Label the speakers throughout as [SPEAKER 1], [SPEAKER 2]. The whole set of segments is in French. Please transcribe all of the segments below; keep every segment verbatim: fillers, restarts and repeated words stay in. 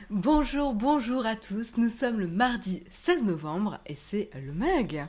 [SPEAKER 1] Bonjour, bonjour à tous, nous sommes le mardi seize novembre et c'est le mug.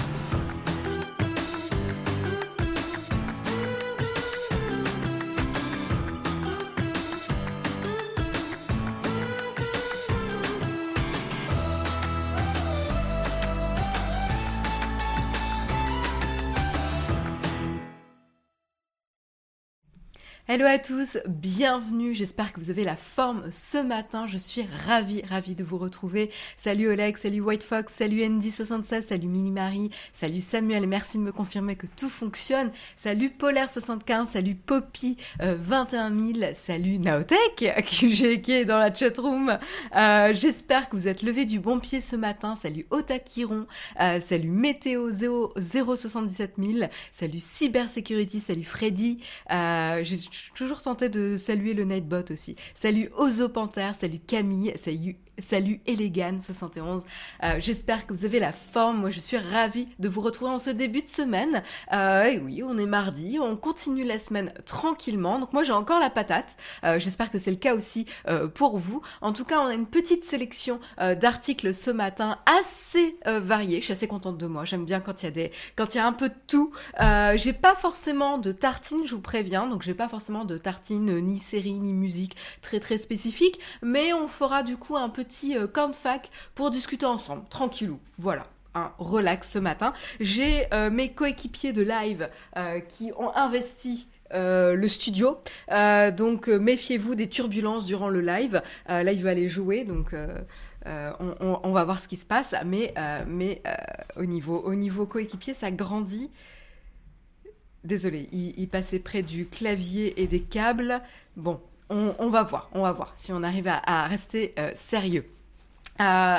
[SPEAKER 1] Hello à tous, bienvenue, j'espère que vous avez la forme ce matin, je suis ravie, ravie de vous retrouver. Salut Oleg, salut White Fox, salut Andy soixante-seize, salut Mini-Marie, salut Samuel, merci de me confirmer que tout fonctionne. Salut Polaire soixante-quinze, salut Poppy euh, vingt et un mille, salut Naotech qui, qui est dans la chatroom. Euh, j'espère que vous êtes levé du bon pied ce matin, salut Otakiron, euh, salut Météo zéro soixante-dix-sept mille, salut Cybersecurity, salut Freddy, euh, j'ai toujours tenté de saluer le Nightbot aussi. Salut Ozo Panther, salut Camille, salut Salut Elegane soixante et onze, euh, j'espère que vous avez la forme, moi je suis ravie de vous retrouver en ce début de semaine, euh, et oui on est mardi, on continue la semaine tranquillement, donc moi j'ai encore la patate, euh, j'espère que c'est le cas aussi euh, pour vous. En tout cas on a une petite sélection euh, d'articles ce matin assez euh, variés, je suis assez contente de moi, j'aime bien quand il y a des, quand il y a un peu de tout. euh, j'ai pas forcément de tartines, je vous préviens, donc j'ai pas forcément de tartines euh, ni série ni musique très très spécifique, mais on fera du coup un peu petit euh, camp de fac pour discuter ensemble, tranquillou, voilà. Un relax ce matin. J'ai euh, mes coéquipiers de live euh, qui ont investi Euh, le studio, euh, donc euh, méfiez-vous des turbulences durant le live. Euh, là il va aller jouer, donc euh, euh, on, on, on va voir ce qui se passe, mais, euh, mais euh, au niveau, au niveau coéquipier ça grandit. Désolé, il, il passait près du clavier et des câbles. Bon, on, on va voir, on va voir si on arrive à, à rester euh, sérieux. Euh...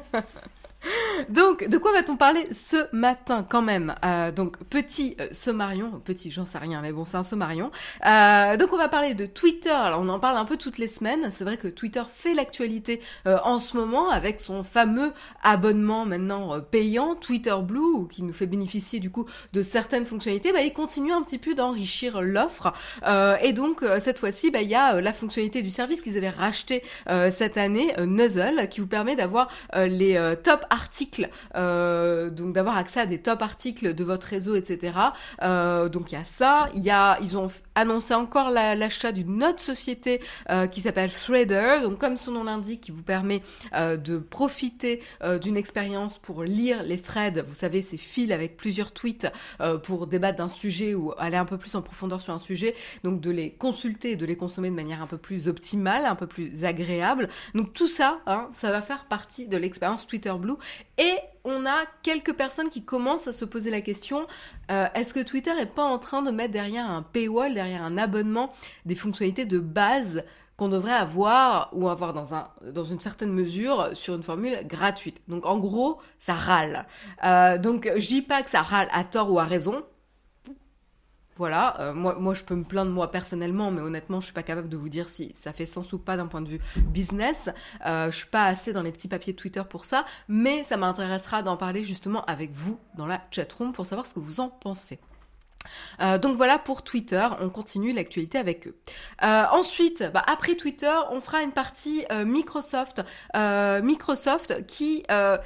[SPEAKER 1] Donc, de quoi va-t-on parler ce matin quand même? euh, Donc, petit euh, sommarion, petit, j'en sais rien, mais bon, c'est un sommarion. Euh, donc, on va parler de Twitter. Alors, on en parle un peu toutes les semaines. C'est vrai que Twitter fait l'actualité euh, en ce moment avec son fameux abonnement maintenant euh, payant, Twitter Blue, qui nous fait bénéficier du coup de certaines fonctionnalités. Bah, il continue un petit peu d'enrichir l'offre. Euh, et donc, euh, cette fois-ci, bah, il y a euh, la fonctionnalité du service qu'ils avaient racheté euh, cette année, euh, Nuzzle, qui vous permet d'avoir euh, les euh, top articles, euh, donc d'avoir accès à des top articles de votre réseau, et cetera. Euh, donc il y a ça, il y a, ils ont annoncé encore la, l'achat d'une autre société euh, qui s'appelle Threader. Donc comme son nom l'indique, qui vous permet euh, de profiter euh, d'une expérience pour lire les threads. Vous savez, ces fils avec plusieurs tweets euh, pour débattre d'un sujet ou aller un peu plus en profondeur sur un sujet. Donc de les consulter et de les consommer de manière un peu plus optimale, un peu plus agréable. Donc tout ça, hein, ça va faire partie de l'expérience Twitter Blue. Et on a quelques personnes qui commencent à se poser la question, euh, est-ce que Twitter est pas en train de mettre derrière un paywall, derrière un abonnement, des fonctionnalités de base qu'on devrait avoir ou avoir dans, un, dans une certaine mesure sur une formule gratuite. Donc en gros, ça râle. Euh, donc je dis pas que ça râle à tort ou à raison. Voilà, euh, moi, moi je peux me plaindre moi personnellement, mais honnêtement je suis pas capable de vous dire si ça fait sens ou pas d'un point de vue business. Euh, je suis pas assez dans les petits papiers de Twitter pour ça, mais ça m'intéressera d'en parler justement avec vous dans la chatroom pour savoir ce que vous en pensez. Euh, donc voilà pour Twitter, on continue l'actualité avec eux. Euh, ensuite, bah, après Twitter, on fera une partie euh, Microsoft, euh, Microsoft qui euh,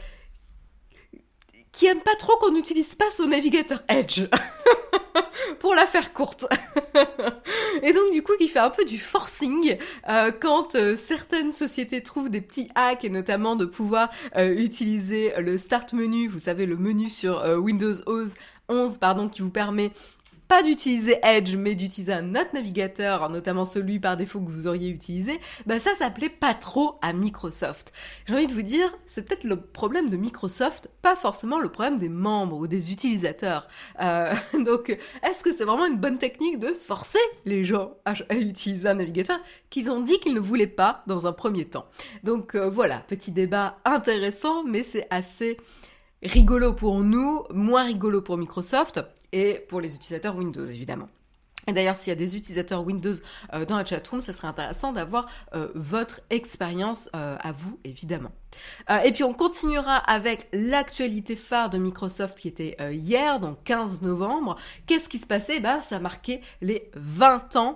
[SPEAKER 1] qui aime pas trop qu'on n'utilise pas son navigateur Edge. Pour la faire courte. Et donc du coup il fait un peu du forcing euh, quand euh, certaines sociétés trouvent des petits hacks, et notamment de pouvoir euh, utiliser le start menu, vous savez le menu sur euh, Windows onze pardon, qui vous permet pas d'utiliser Edge, mais d'utiliser un autre navigateur, notamment celui par défaut que vous auriez utilisé, bah ça, ça plaît pas trop à Microsoft. J'ai envie de vous dire, c'est peut-être le problème de Microsoft, pas forcément le problème des membres ou des utilisateurs. Euh, donc, est-ce que c'est vraiment une bonne technique de forcer les gens à, à utiliser un navigateur qu'ils ont dit qu'ils ne voulaient pas dans un premier temps? Donc euh, voilà, petit débat intéressant, mais c'est assez rigolo pour nous, moins rigolo pour Microsoft, et pour les utilisateurs Windows, évidemment. Et d'ailleurs, s'il y a des utilisateurs Windows euh, dans la chatroom, ça serait intéressant d'avoir euh, votre expérience euh, à vous, évidemment. Euh, et puis, on continuera avec l'actualité phare de Microsoft qui était euh, hier, donc quinze novembre. Qu'est-ce qui se passait? Ben, ça marquait les vingt ans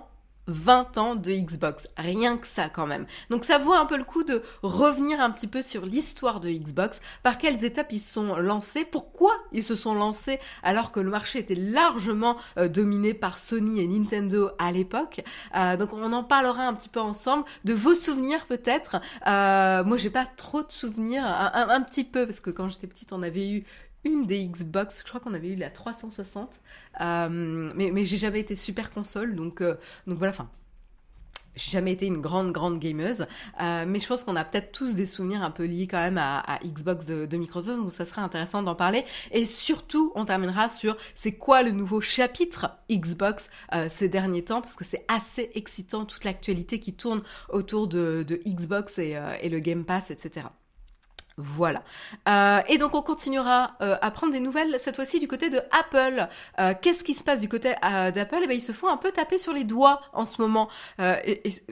[SPEAKER 1] vingt ans de Xbox, rien que ça quand même. Donc ça vaut un peu le coup de revenir un petit peu sur l'histoire de Xbox, par quelles étapes ils sont lancés, pourquoi ils se sont lancés alors que le marché était largement euh, dominé par Sony et Nintendo à l'époque. Euh, donc on en parlera un petit peu ensemble, de vos souvenirs peut-être. Euh, moi j'ai pas trop de souvenirs, un, un, un petit peu, parce que quand j'étais petite on avait eu une des Xbox, je crois qu'on avait eu la trois cent soixante, euh, mais, mais j'ai jamais été super console, donc, euh, donc voilà, enfin, j'ai jamais été une grande, grande gameuse, euh, mais je pense qu'on a peut-être tous des souvenirs un peu liés quand même à, à Xbox de, de Microsoft, donc ça serait intéressant d'en parler, et surtout, on terminera sur c'est quoi le nouveau chapitre Xbox euh, ces derniers temps, parce que c'est assez excitant, toute l'actualité qui tourne autour de, de Xbox et, euh, et le Game Pass, et cetera. Voilà. Euh, et donc on continuera euh, à prendre des nouvelles cette fois-ci du côté de Apple. Euh, qu'est-ce qui se passe du côté euh, d'Apple? Eh ben ils se font un peu taper sur les doigts en ce moment. Euh, et, et...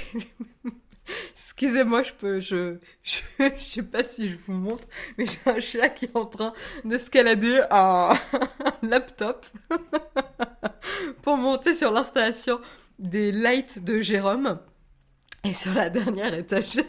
[SPEAKER 1] Excusez-moi, je peux, je, je, je sais pas si je vous montre, mais j'ai un chat qui est en train d'escalader un, un laptop pour monter sur l'installation des lights de Jérôme et sur la dernière étagère.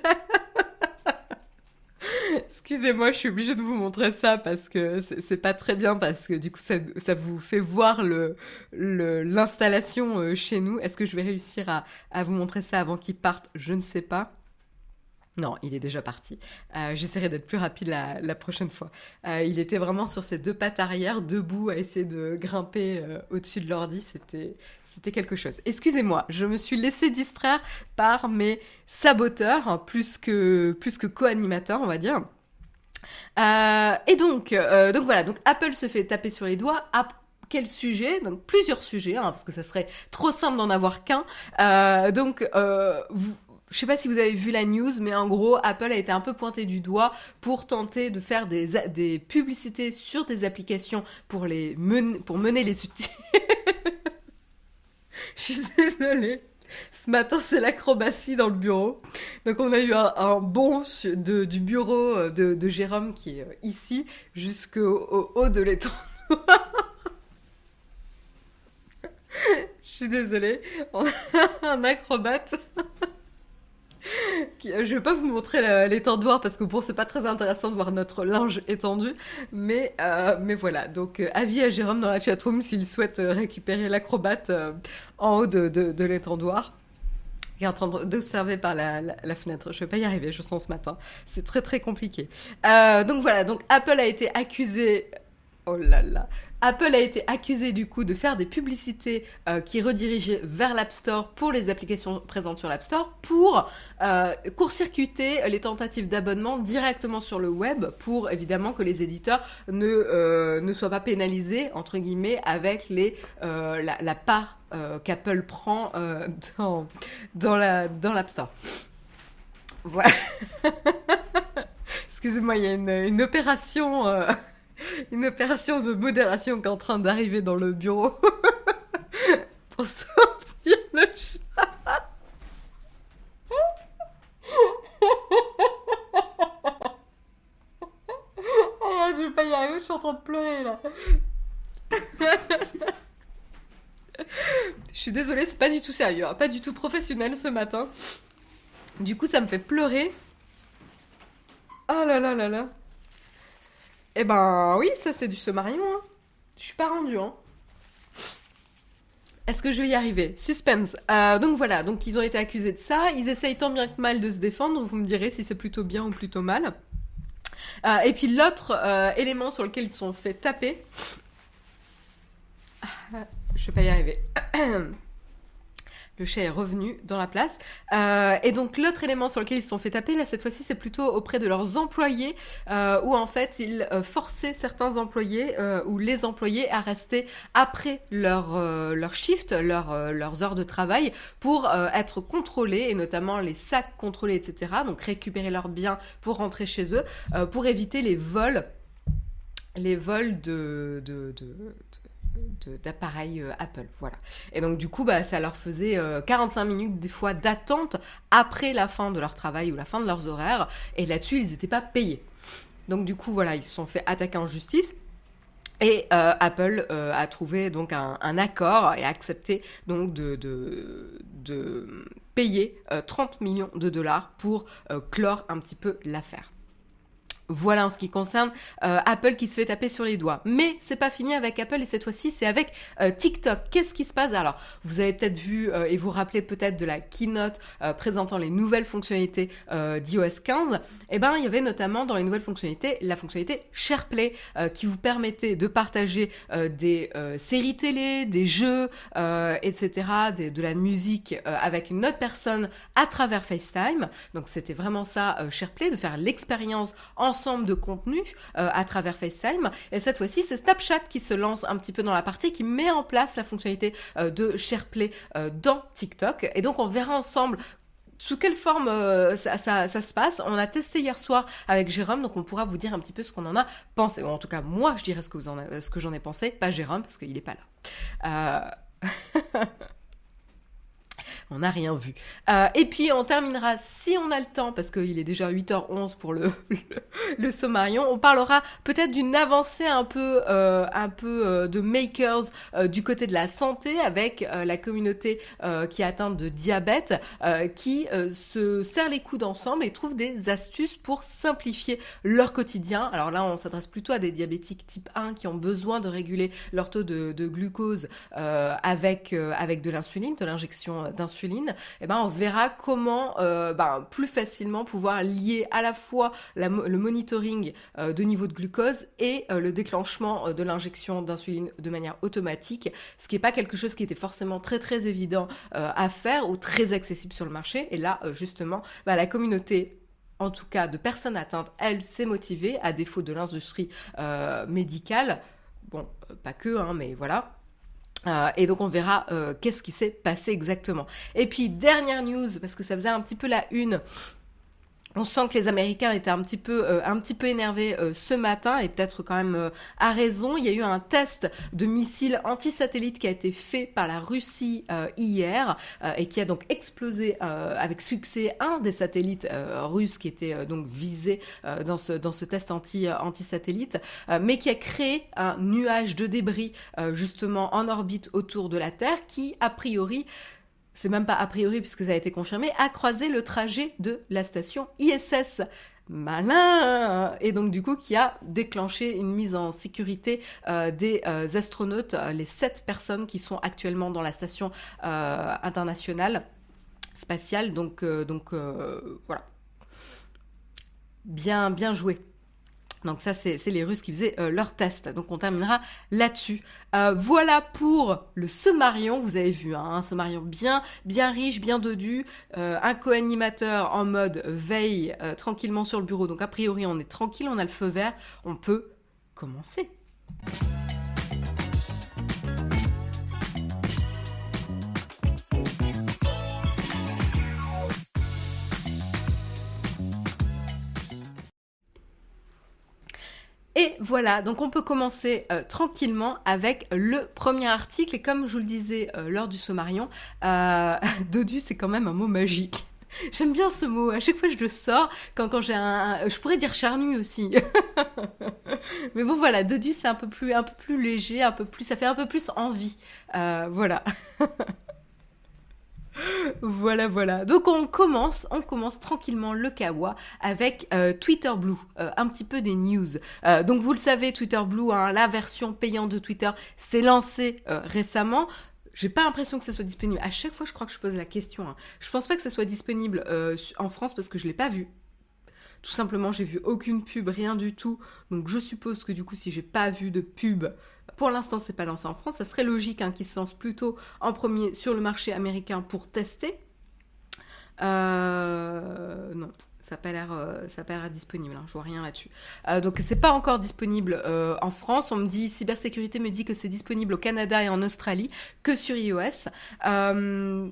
[SPEAKER 1] Excusez-moi, je suis obligée de vous montrer ça parce que c'est, c'est pas très bien, parce que du coup ça, ça vous fait voir le, le, l'installation euh, chez nous. Est-ce que je vais réussir à, à vous montrer ça avant qu'il parte? Je ne sais pas. Non, il est déjà parti. Euh, j'essaierai d'être plus rapide la, la prochaine fois. Euh, il était vraiment sur ses deux pattes arrière, debout, à essayer de grimper euh, au-dessus de l'ordi. C'était, c'était quelque chose. Excusez-moi, je me suis laissée distraire par mes saboteurs, hein, plus que, plus que co-animateurs, on va dire. Euh, et donc, euh, donc voilà, donc Apple se fait taper sur les doigts. À quel sujet? Donc plusieurs sujets, hein, parce que ça serait trop simple d'en avoir qu'un. Euh, donc, euh, vous, je sais pas si vous avez vu la news, mais en gros, Apple a été un peu pointé du doigt pour tenter de faire des, des publicités sur des applications pour les mener, pour mener les outils. Je suis désolée. Ce matin, c'est l'acrobatie dans le bureau. Donc, on a eu un, un bond de, du bureau de, de Jérôme qui est ici jusqu'au au haut de l'étendard. Je suis désolée. On a un acrobate. Je vais pas vous montrer l'étendoir parce que bon, c'est pas très intéressant de voir notre linge étendu, mais euh, mais voilà. Donc euh, avis à Jérôme dans la chatroom s'il souhaite euh, récupérer l'acrobate euh, en haut de, de, de l'étendoir. Il est en train d'observer par la, la, la fenêtre. Je vais pas y arriver, je sens ce matin. C'est très très compliqué. Euh, donc voilà. Donc Apple a été accusé. Oh là là. Apple a été accusé du coup de faire des publicités euh, qui redirigeaient vers l'App Store pour les applications présentes sur l'App Store pour euh, court-circuiter les tentatives d'abonnement directement sur le web pour évidemment que les éditeurs ne, euh, ne soient pas pénalisés entre guillemets avec les, euh, la, la part euh, qu'Apple prend euh, dans, dans, la, dans l'App Store. Voilà. Excusez-moi, il y a une, une opération... Euh... Une opération de modération qui est en train d'arriver dans le bureau pour sortir le chat. Oh, je vais pas y arriver, je suis en train de pleurer là. Je suis désolée, c'est pas du tout sérieux, hein, pas du tout professionnel ce matin. Du coup, ça me fait pleurer. Oh là là là là. Eh ben oui, ça c'est du Sommarion. Hein. Je suis pas rendue. Hein. Est-ce que je vais y arriver? Suspense. Euh, donc voilà, donc ils ont été accusés de ça. Ils essayent tant bien que mal de se défendre. Vous me direz si c'est plutôt bien ou plutôt mal. Euh, et puis l'autre euh, élément sur lequel ils se sont fait taper. Je vais pas y arriver. Le chat est revenu dans la place. Euh, et donc l'autre élément sur lequel ils se sont fait taper, là cette fois-ci c'est plutôt auprès de leurs employés, euh, où en fait ils euh, forçaient certains employés euh, ou les employés à rester après leur, euh, leur shift, leur, euh, leurs heures de travail pour euh, être contrôlés, et notamment les sacs contrôlés, et cetera. Donc récupérer leurs biens pour rentrer chez eux, euh, pour éviter les vols, les vols de... de, de, de De, d'appareils euh, Apple, voilà. Et donc du coup, bah, ça leur faisait euh, quarante-cinq minutes des fois d'attente après la fin de leur travail ou la fin de leurs horaires, et là-dessus, ils n'étaient pas payés. Donc du coup, voilà, ils se sont fait attaquer en justice. Et euh, Apple euh, a trouvé donc un, un accord et a accepté donc de, de, de payer euh, trente millions de dollars pour euh, clore un petit peu l'affaire. Voilà en ce qui concerne euh, Apple qui se fait taper sur les doigts. Mais c'est pas fini avec Apple et cette fois-ci c'est avec euh, TikTok. Qu'est-ce qui se passe? Alors, vous avez peut-être vu euh, et vous rappelez peut-être de la keynote euh, présentant les nouvelles fonctionnalités euh, d'iOS quinze. Eh ben, il y avait notamment dans les nouvelles fonctionnalités la fonctionnalité SharePlay euh, qui vous permettait de partager euh, des euh, séries télé, des jeux, euh, et cetera, des, de la musique euh, avec une autre personne à travers FaceTime. Donc c'était vraiment ça euh, SharePlay, de faire l'expérience en ensemble de contenu euh, à travers FaceTime. Et cette fois-ci, c'est Snapchat qui se lance un petit peu dans la partie, qui met en place la fonctionnalité euh, de SharePlay euh, dans TikTok. Et donc, on verra ensemble sous quelle forme euh, ça, ça, ça se passe. On a testé hier soir avec Jérôme, donc on pourra vous dire un petit peu ce qu'on en a pensé. Ou en tout cas, moi, je dirais ce que, vous en a, ce que j'en ai pensé, pas Jérôme, parce qu'il n'est pas là. Euh... On n'a rien vu. Euh, et puis, on terminera, si on a le temps, parce qu'il est déjà huit heures onze pour le, le, le Sommarion, on parlera peut-être d'une avancée un peu, euh, un peu euh, de makers euh, du côté de la santé, avec euh, la communauté euh, qui est atteinte de diabète, euh, qui euh, se serre les coudes ensemble et trouve des astuces pour simplifier leur quotidien. Alors là, on s'adresse plutôt à des diabétiques type un qui ont besoin de réguler leur taux de, de glucose euh, avec, euh, avec de l'insuline, de l'injection d'insuline. Et ben on verra comment euh, ben, plus facilement pouvoir lier à la fois la, le monitoring euh, de niveau de glucose et euh, le déclenchement euh, de l'injection d'insuline de manière automatique, ce qui n'est pas quelque chose qui était forcément très très évident euh, à faire ou très accessible sur le marché. Et là euh, justement ben, la communauté, en tout cas de personnes atteintes, elle s'est motivée, à défaut de l'industrie euh, médicale, bon euh, pas que hein, mais voilà. Euh, et donc on verra euh, qu'est-ce qui s'est passé exactement. Et puis dernière news, parce que ça faisait un petit peu la une, on sent que les Américains étaient un petit peu, euh, un petit peu énervés euh, ce matin, et peut-être quand même euh, à raison. Il y a eu un test de missile anti-satellite qui a été fait par la Russie euh, hier euh, et qui a donc explosé euh, avec succès un des satellites euh, russes qui était euh, donc visé euh, dans ce dans ce test anti euh, anti-satellite, euh, mais qui a créé un nuage de débris euh, justement en orbite autour de la Terre qui a priori, c'est même pas a priori puisque ça a été confirmé, a croisé le trajet de la station I S S. Malin! Et donc du coup qui a déclenché une mise en sécurité euh, des euh, astronautes, euh, les sept personnes qui sont actuellement dans la station euh, internationale spatiale. Donc, euh, donc euh, voilà. Bien, bien joué. Donc ça, c'est, c'est les Russes qui faisaient euh, leur test. Donc on terminera là-dessus. Euh, voilà pour le Sommarion. Vous avez vu, hein, un Sommarion bien, bien riche, bien dodu. Euh, un co-animateur en mode veille, euh, tranquillement sur le bureau. Donc a priori, on est tranquille, on a le feu vert. On peut commencer. Et voilà, donc on peut commencer euh, tranquillement avec le premier article. Et comme je vous le disais euh, lors du Sommarion, euh, dodu c'est quand même un mot magique. J'aime bien ce mot, à chaque fois je le sors, quand, quand j'ai un, un... Je pourrais dire charnu aussi. Mais bon voilà, dodu c'est un peu plus, un peu plus léger, un peu plus, ça fait un peu plus envie. Euh, voilà. Voilà, voilà. Donc on commence, on commence tranquillement le kawa avec euh, Twitter Blue, euh, un petit peu des news. Euh, donc vous le savez, Twitter Blue, hein, la version payante de Twitter, s'est lancée euh, récemment. J'ai pas l'impression que ça soit disponible. À chaque fois, je crois que je pose la question. Hein. Je pense pas que ça soit disponible euh, en France parce que je l'ai pas vu. Tout simplement, j'ai vu aucune pub, rien du tout. Donc je suppose que du coup, si j'ai pas vu de pub, pour l'instant, c'est pas lancé en France. Ça serait logique hein, qu'il se lance plutôt en premier sur le marché américain pour tester. Euh... Non, ça n'a pas l'air, euh, ça a pas l'air disponible. Hein, je vois rien là-dessus. Euh, donc c'est pas encore disponible euh, en France. On me dit, cybersécurité me dit que c'est disponible au Canada et en Australie, que sur iOS. Euh...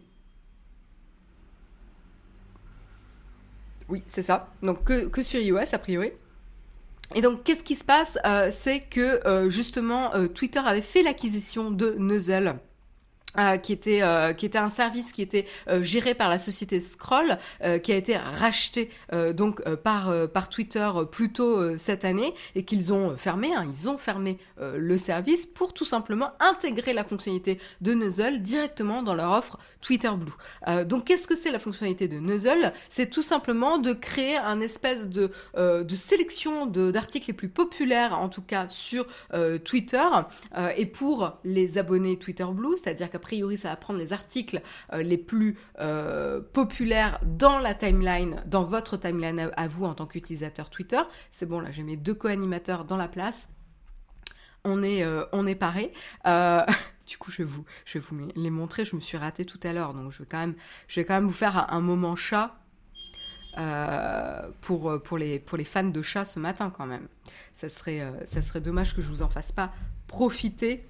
[SPEAKER 1] Oui, c'est ça. Donc que, que sur iOS a priori. Et donc, qu'est-ce qui se passe euh, C'est que, euh, justement, euh, Twitter avait fait l'acquisition de Nuzzle. Euh, qui était euh, qui était un service qui était euh, géré par la société Scroll, euh, qui a été racheté euh, donc euh, par euh, par Twitter euh, plus tôt euh, cette année, et qu'ils ont fermé. Hein, ils ont fermé euh, le service pour tout simplement intégrer la fonctionnalité de Nuzzle directement dans leur offre Twitter Blue. Euh, donc qu'est-ce que c'est la fonctionnalité de Nuzzle ? C'est tout simplement de créer un espèce de euh, de sélection de d'articles les plus populaires, en tout cas sur euh, Twitter, euh, et pour les abonnés Twitter Blue, c'est-à-dire qu'à priori, ça va prendre les articles euh, les plus euh, populaires dans la timeline, dans votre timeline à, à vous en tant qu'utilisateur Twitter. C'est bon, là, j'ai mes deux co-animateurs dans la place. On est, euh, on est parés. Euh, du coup, je vais vous, je vais vous les montrer. Je me suis ratée tout à l'heure, donc je vais quand même, je vais quand même vous faire un, un moment chat euh, pour, pour, les, pour les fans de chats ce matin quand même. Ça serait, euh, ça serait dommage que je vous en fasse pas profiter.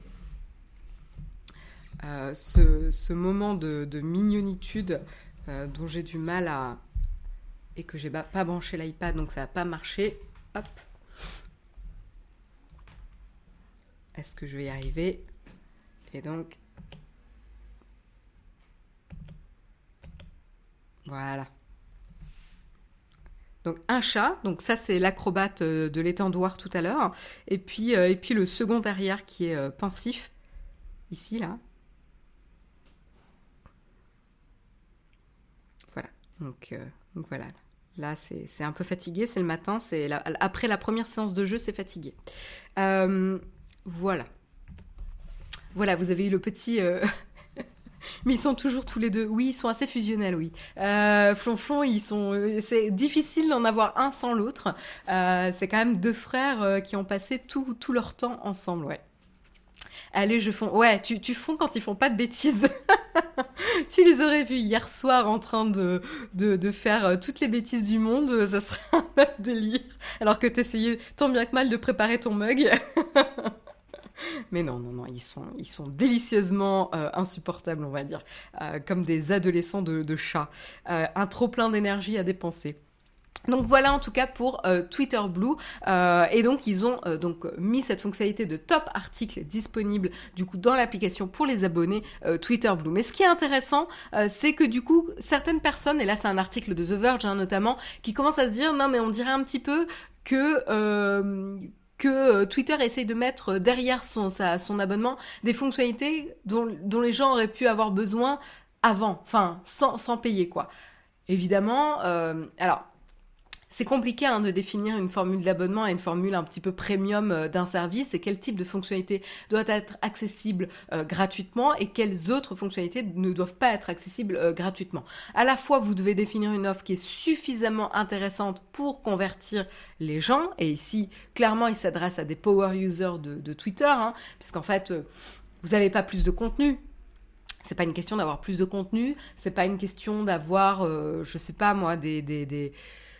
[SPEAKER 1] Euh, ce, ce moment de, de mignonitude euh, dont j'ai du mal à... et que j'ai pas, pas branché l'iPad, donc ça va pas marcher. Hop. Est-ce que je vais y arriver ? Et donc... Voilà. Donc un chat, donc ça c'est l'acrobate de l'étendoir tout à l'heure, et puis, euh, et puis le second derrière qui est euh, pensif, ici là. Donc, euh, donc voilà, là c'est, c'est un peu fatigué, c'est le matin, c'est la, après la première séance de jeu, c'est fatigué. Euh, voilà. Voilà, vous avez eu le petit... Euh... Mais ils sont toujours tous les deux. Oui, ils sont assez fusionnels, oui. Euh, Flonflon, ils sont... c'est difficile d'en avoir un sans l'autre. Euh, c'est quand même deux frères euh, qui ont passé tout, tout leur temps ensemble, ouais. Allez, je fonds. Ouais, tu, tu fonds quand ils font pas de bêtises. Tu les aurais vus hier soir en train de, de, de faire toutes les bêtises du monde, ça serait un autre délire. Alors que t'essayais tant bien que mal de préparer ton mug. Mais non, non, non, ils sont, ils sont délicieusement euh, insupportables, on va dire. Euh, comme des adolescents de, de chats. Euh, un trop plein d'énergie à dépenser. Donc voilà en tout cas pour euh, Twitter Blue, euh, et donc ils ont euh, donc mis cette fonctionnalité de top article disponible du coup dans l'application pour les abonnés euh, Twitter Blue. Mais ce qui est intéressant, euh, c'est que du coup certaines personnes, et là c'est un article de The Verge hein, notamment, qui commencent à se dire non mais on dirait un petit peu que euh, que Twitter essaye de mettre derrière son sa, son abonnement des fonctionnalités dont dont les gens auraient pu avoir besoin avant, enfin sans sans payer quoi. Évidemment, euh, alors c'est compliqué hein, de définir une formule d'abonnement et une formule un petit peu premium euh, d'un service, et quel type de fonctionnalité doit être accessible euh, gratuitement et quelles autres fonctionnalités ne doivent pas être accessibles euh, gratuitement. À la fois, vous devez définir une offre qui est suffisamment intéressante pour convertir les gens, et ici, clairement, il s'adresse à des power users de, de Twitter, hein, puisqu'en fait, euh, vous n'avez pas plus de contenu. C'est pas une question d'avoir plus de contenu, c'est pas une question d'avoir, euh, je sais pas moi, des... des, des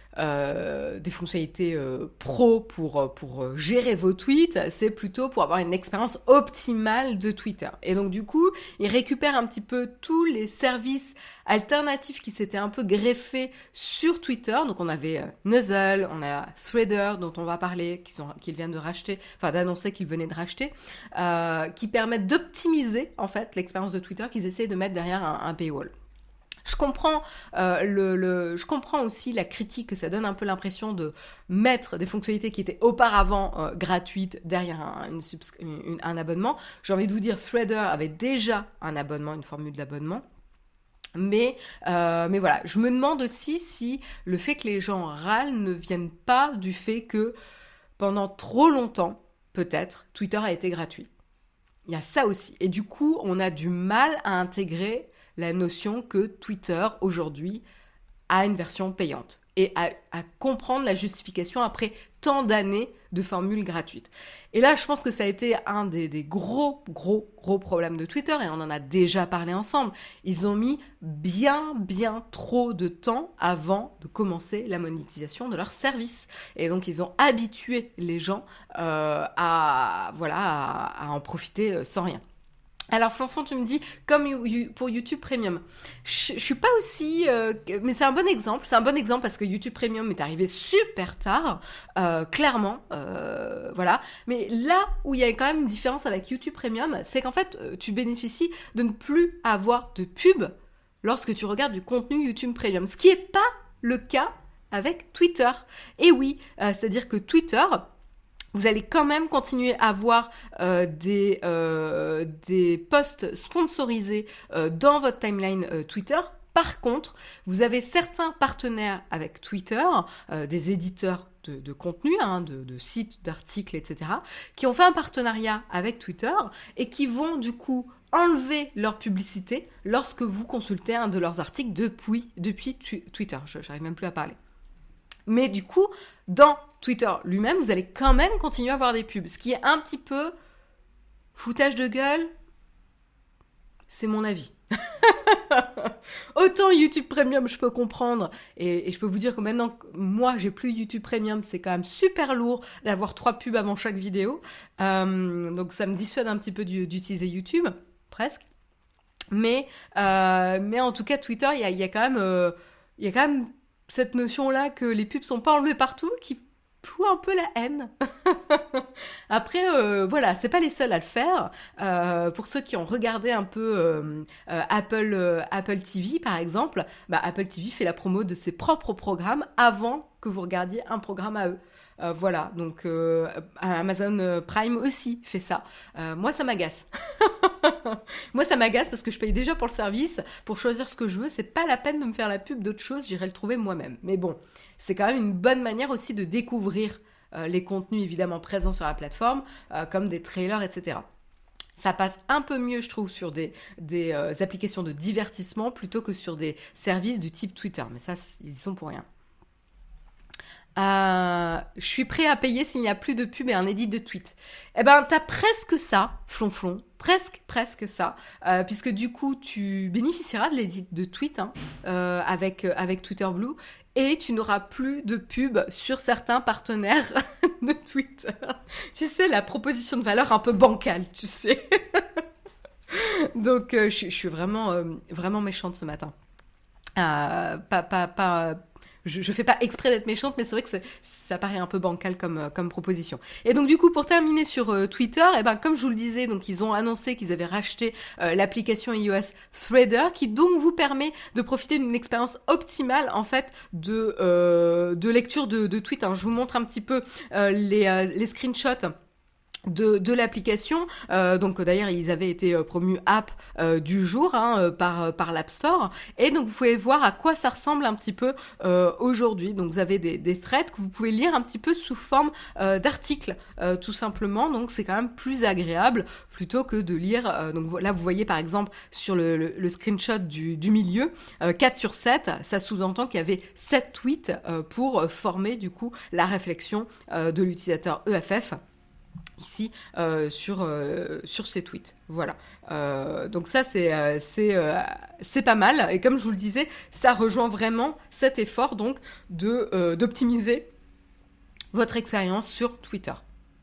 [SPEAKER 1] Euh, des fonctionnalités euh, pro pour, pour gérer vos tweets, c'est plutôt pour avoir une expérience optimale de Twitter. Et donc du coup, ils récupèrent un petit peu tous les services alternatifs qui s'étaient un peu greffés sur Twitter. Donc on avait euh, Nuzzle, on a Threader dont on va parler, qu'ils, ont, qu'ils viennent de racheter, enfin d'annoncer qu'ils venaient de racheter, euh, qui permettent d'optimiser en fait l'expérience de Twitter qu'ils essaient de mettre derrière un, un paywall. Je comprends, euh, le, le, je comprends aussi la critique que ça donne un peu l'impression de mettre des fonctionnalités qui étaient auparavant euh, gratuites derrière un, une subs- une, un abonnement. J'ai envie de vous dire, Threader avait déjà un abonnement, une formule d'abonnement. Mais, euh, mais voilà, je me demande aussi si le fait que les gens râlent ne vienne pas du fait que pendant trop longtemps, peut-être, Twitter a été gratuit. Il y a ça aussi. Et du coup, on a du mal à intégrer la notion que Twitter, aujourd'hui, a une version payante et à, à comprendre la justification après tant d'années de formules gratuites. Et là, je pense que ça a été un des, des gros, gros, gros problèmes de Twitter, et on en a déjà parlé ensemble. Ils ont mis bien, bien trop de temps avant de commencer la monétisation de leur service. Et donc, ils ont habitué les gens euh, à, voilà, à, à en profiter sans rien. Alors Flonflon, tu me dis comme you- you- pour YouTube Premium. Je, je suis pas aussi, euh, mais c'est un bon exemple. C'est un bon exemple parce que YouTube Premium est arrivé super tard, euh, clairement, euh, voilà. Mais là où il y a quand même une différence avec YouTube Premium, c'est qu'en fait, euh, tu bénéficies de ne plus avoir de pub lorsque tu regardes du contenu YouTube Premium, ce qui est pas le cas avec Twitter. Et oui, euh, c'est-à-dire que Twitter, vous allez quand même continuer à voir euh, des, euh, des posts sponsorisés euh, dans votre timeline euh, Twitter. Par contre, vous avez certains partenaires avec Twitter, euh, des éditeurs de, de contenu, hein, de, de sites, d'articles, et cetera, qui ont fait un partenariat avec Twitter et qui vont du coup enlever leur publicité lorsque vous consultez un de leurs articles depuis, depuis tu- Twitter. Je n'arrive même plus à parler. Mais du coup, dans Twitter lui-même, vous allez quand même continuer à avoir des pubs. Ce qui est un petit peu foutage de gueule, c'est mon avis. Autant YouTube Premium, je peux comprendre. Et, et je peux vous dire que maintenant, que moi, j'ai plus YouTube Premium. C'est quand même super lourd d'avoir trois pubs avant chaque vidéo. Euh, donc ça me dissuade un petit peu du- d'utiliser YouTube, presque. Mais, euh, mais en tout cas, Twitter, il y a, il y a quand même... euh, il y a quand même cette notion-là que les pubs sont pas enlevées partout, qui fout un peu la haine. Après, euh, voilà, c'est pas les seuls à le faire. Euh, pour ceux qui ont regardé un peu euh, euh, Apple, euh, Apple T V, par exemple, bah, Apple T V fait la promo de ses propres programmes avant que vous regardiez un programme à eux. Euh, voilà, donc euh, Amazon Prime aussi fait ça. Euh, moi, ça m'agace. Moi, ça m'agace parce que je paye déjà pour le service. Pour choisir ce que je veux, c'est pas la peine de me faire la pub d'autres choses. J'irai le trouver moi-même. Mais bon, c'est quand même une bonne manière aussi de découvrir euh, les contenus évidemment présents sur la plateforme, euh, comme des trailers, et cetera. Ça passe un peu mieux, je trouve, sur des, des euh, applications de divertissement plutôt que sur des services du type Twitter. Mais ça, ils y sont pour rien. Euh, je suis prêt à payer s'il n'y a plus de pub et un edit de tweet. Eh ben, t'as presque ça, flonflon, presque, presque ça, euh, puisque du coup, tu bénéficieras de l'edit de tweet hein, euh, avec euh, avec Twitter Blue et tu n'auras plus de pub sur certains partenaires de Twitter. Tu sais, la proposition de valeur un peu bancale, tu sais. Donc, euh, je, je suis vraiment, euh, vraiment méchante ce matin. Euh, pas, pas, pas. Je, je fais pas exprès d'être méchante, mais c'est vrai que c'est, ça paraît un peu bancal comme, euh, comme proposition. Et donc du coup, pour terminer sur euh, Twitter, eh ben comme je vous le disais, donc ils ont annoncé qu'ils avaient racheté euh, l'application iOS Threader, qui donc vous permet de profiter d'une expérience optimale en fait de euh, de lecture de, de tweets. Hein. Je vous montre un petit peu euh, les euh, les screenshots de, de l'application. Euh, donc d'ailleurs ils avaient été euh, promus app euh, du jour hein, euh, par euh, par l'App Store et donc vous pouvez voir à quoi ça ressemble un petit peu euh, aujourd'hui. Donc vous avez des, des threads que vous pouvez lire un petit peu sous forme euh, d'articles euh, tout simplement. Donc c'est quand même plus agréable plutôt que de lire. Euh, donc là vous voyez par exemple sur le, le, le screenshot du, du milieu euh, quatre sur sept, ça sous-entend qu'il y avait sept tweets euh, pour former du coup la réflexion euh, de l'utilisateur E F F ici euh, sur euh, sur ces tweets. Voilà. Euh, donc ça c'est euh, c'est euh, c'est pas mal et comme je vous le disais, ça rejoint vraiment cet effort donc de euh, d'optimiser votre expérience sur Twitter.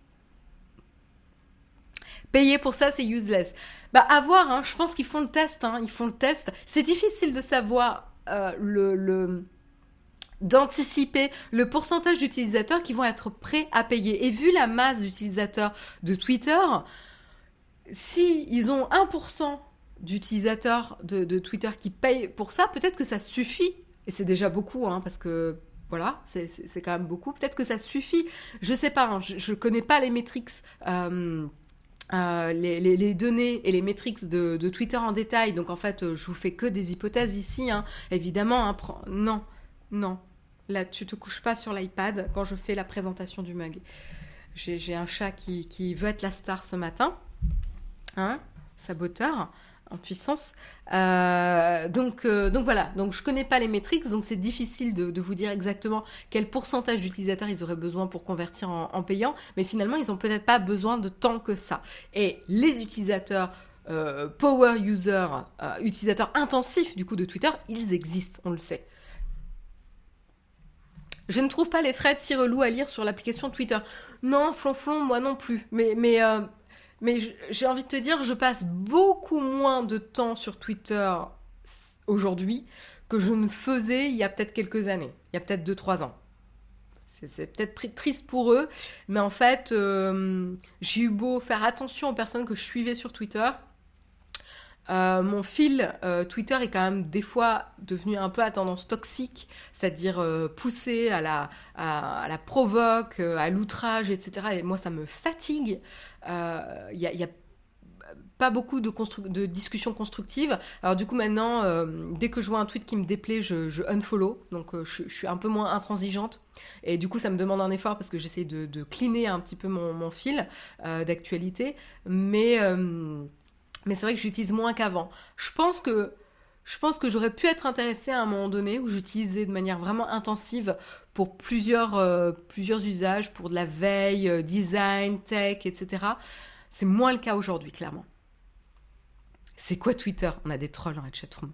[SPEAKER 1] Payer pour ça, c'est useless. Bah à voir, hein, je pense qu'ils font le test, hein, ils font le test. C'est difficile de savoir euh, le le d'anticiper le pourcentage d'utilisateurs qui vont être prêts à payer. Et vu la masse d'utilisateurs de Twitter, si ils ont un pour cent d'utilisateurs de, de Twitter qui payent pour ça, peut-être que ça suffit. Et c'est déjà beaucoup, hein, parce que voilà, c'est, c'est, c'est quand même beaucoup. Peut-être que ça suffit. Je sais pas, hein, je, je connais pas les métriques. Euh, Euh, les, les, les données et les métriques de, de Twitter en détail, donc en fait euh, je vous fais que des hypothèses ici, hein. Évidemment, hein, prends... non, non, là tu te couches pas sur l'iPad quand je fais la présentation du mug. J'ai, j'ai un chat qui, qui veut être la star ce matin, hein, saboteur en puissance. Euh, donc, euh, donc voilà, donc je connais pas les métriques, donc c'est difficile de, de vous dire exactement quel pourcentage d'utilisateurs ils auraient besoin pour convertir en, en payant, mais finalement ils ont peut-être pas besoin de tant que ça. Et les utilisateurs euh, power users, euh, utilisateurs intensifs du coup de Twitter, ils existent, on le sait. Je ne trouve pas les threads si relous à lire sur l'application Twitter. Non, flonflon, moi non plus. Mais, mais euh, mais j'ai envie de te dire, je passe beaucoup moins de temps sur Twitter aujourd'hui que je ne faisais il y a peut-être quelques années, il y a peut-être deux trois ans. C'est, c'est peut-être triste pour eux, mais en fait, euh, j'ai eu beau faire attention aux personnes que je suivais sur Twitter. Euh, mon fil euh, Twitter est quand même des fois devenu un peu à tendance toxique, c'est-à-dire euh, poussé à la, à, à la provoque, euh, à l'outrage, et cetera. Et moi, ça me fatigue. Il euh, y, a, y a pas beaucoup de, constru- de discussions constructives. Alors du coup, maintenant, euh, dès que je vois un tweet qui me déplaît, je, je unfollow. Donc euh, je, je suis un peu moins intransigeante. Et du coup, ça me demande un effort parce que j'essaie de, de cleaner un petit peu mon, mon fil euh, d'actualité. Mais... Euh, Mais c'est vrai que j'utilise moins qu'avant. Je pense que, je pense que j'aurais pu être intéressée à un moment donné où j'utilisais de manière vraiment intensive pour plusieurs, euh, plusieurs usages, pour de la veille, euh, design, tech, et cetera. C'est moins le cas aujourd'hui, clairement. C'est quoi Twitter ? On a des trolls dans la chatroom.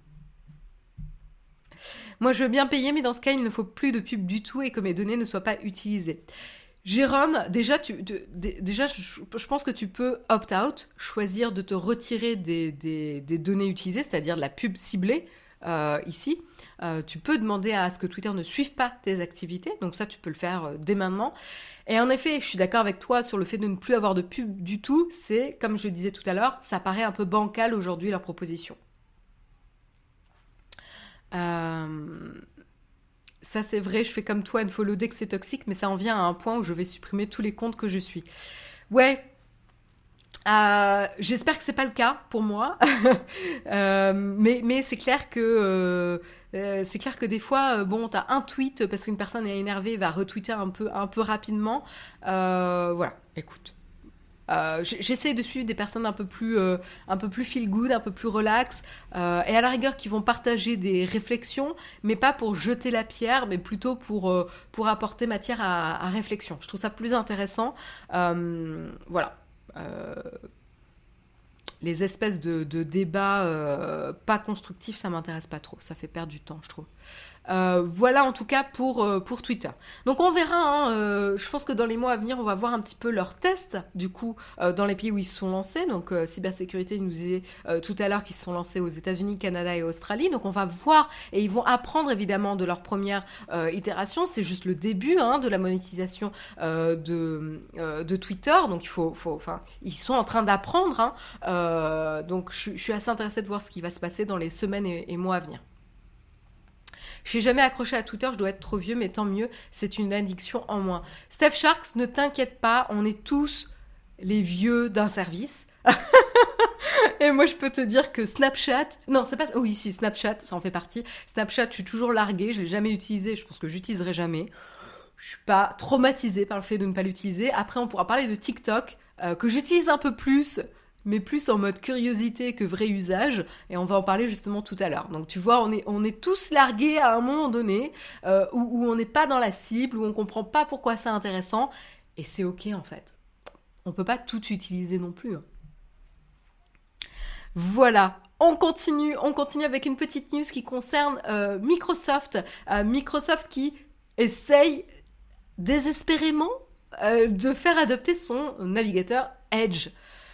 [SPEAKER 1] Moi, je veux bien payer, mais dans ce cas, il ne faut plus de pub du tout et que mes données ne soient pas utilisées. Jérôme, déjà, tu, tu, déjà je, je pense que tu peux opt-out, choisir de te retirer des, des, des données utilisées, c'est-à-dire de la pub ciblée euh, ici. Euh, tu peux demander à ce que Twitter ne suive pas tes activités, donc ça, tu peux le faire euh, dès maintenant. Et en effet, je suis d'accord avec toi sur le fait de ne plus avoir de pub du tout. C'est, comme je disais tout à l'heure, ça paraît un peu bancal aujourd'hui, leur proposition. Euh... Ça, c'est vrai, je fais comme toi, unfollow dès que c'est toxique, mais ça en vient à un point où je vais supprimer tous les comptes que je suis. Ouais, euh, j'espère que c'est pas le cas pour moi, euh, mais, mais c'est clair que euh, euh, c'est clair que des fois, euh, bon, t'as un tweet parce qu'une personne est énervée, va retweeter un peu, un peu rapidement. Euh, voilà, écoute. Euh, j'essaie de suivre des personnes un peu plus, euh, un peu plus feel good, un peu plus relax, euh, et à la rigueur qui vont partager des réflexions, mais pas pour jeter la pierre, mais plutôt pour, euh, pour apporter matière à, à réflexion. Je trouve ça plus intéressant. Euh, voilà. Euh, les espèces de, de débats euh, pas constructifs, ça m'intéresse pas trop. Ça fait perdre du temps, je trouve. Euh, voilà en tout cas pour, euh, pour Twitter. Donc on verra, hein, euh, je pense que dans les mois à venir, on va voir un petit peu leurs tests, du coup, euh, dans les pays où ils se sont lancés. Donc euh, cybersécurité, il nous disait euh, tout à l'heure qu'ils se sont lancés aux États-Unis, Canada et Australie. Donc on va voir, et ils vont apprendre évidemment de leur première euh, itération. C'est juste le début hein, de la monétisation euh, de, euh, de Twitter. Donc il faut, faut, enfin, ils sont en train d'apprendre. Hein, euh, donc je, je suis assez intéressée de voir ce qui va se passer dans les semaines et, et mois à venir. Je suis jamais accroché à Twitter, je dois être trop vieux, mais tant mieux, c'est une addiction en moins. Steph Sharks, ne t'inquiète pas, on est tous les vieux d'un service. Et moi, je peux te dire que Snapchat... Non, c'est pas... Oh, oui, si, Snapchat, ça en fait partie. Snapchat, je suis toujours larguée, je l'ai jamais utilisé, je pense que j'utiliserai jamais. Je suis pas traumatisée par le fait de ne pas l'utiliser. Après, on pourra parler de TikTok, euh, que j'utilise un peu plus... mais plus en mode curiosité que vrai usage, et on va en parler justement tout à l'heure. Donc tu vois, on est, on est tous largués à un moment donné, euh, où, où on n'est pas dans la cible, où on comprend pas pourquoi c'est intéressant, et c'est ok en fait. On peut pas tout utiliser non plus. Hein. Voilà. On continue, on continue avec une petite news qui concerne euh, Microsoft. Euh, Microsoft qui essaye désespérément euh, de faire adopter son navigateur Edge.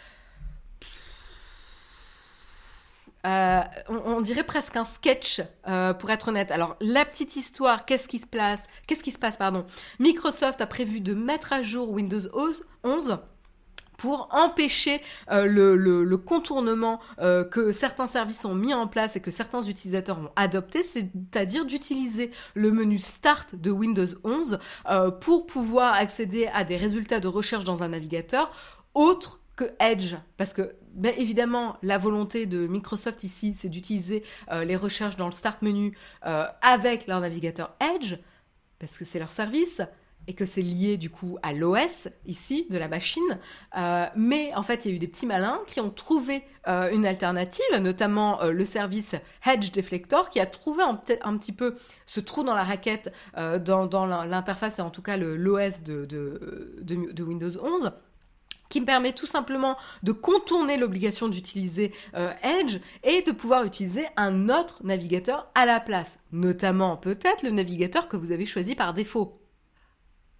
[SPEAKER 1] Euh, on, on dirait presque un sketch, euh, pour être honnête. Alors, la petite histoire, qu'est-ce qui se passe Qu'est-ce qui se passe, pardon Microsoft a prévu de mettre à jour Windows onze pour empêcher euh, le, le, le contournement euh, que certains services ont mis en place et que certains utilisateurs ont adopté, c'est-à-dire d'utiliser le menu Start de Windows onze euh, pour pouvoir accéder à des résultats de recherche dans un navigateur autre que Edge, parce que ben évidemment la volonté de Microsoft ici c'est d'utiliser euh, les recherches dans le Start menu euh, avec leur navigateur Edge, parce que c'est leur service et que c'est lié du coup à l'O S ici de la machine, euh, mais en fait il y a eu des petits malins qui ont trouvé euh, une alternative, notamment euh, le service Edge Deflector qui a trouvé un, un petit peu ce trou dans la raquette euh, dans, dans l'interface et en tout cas le, l'O S de, de, de, de Windows onze, qui me permet tout simplement de contourner l'obligation d'utiliser euh, Edge et de pouvoir utiliser un autre navigateur à la place, notamment peut-être le navigateur que vous avez choisi par défaut.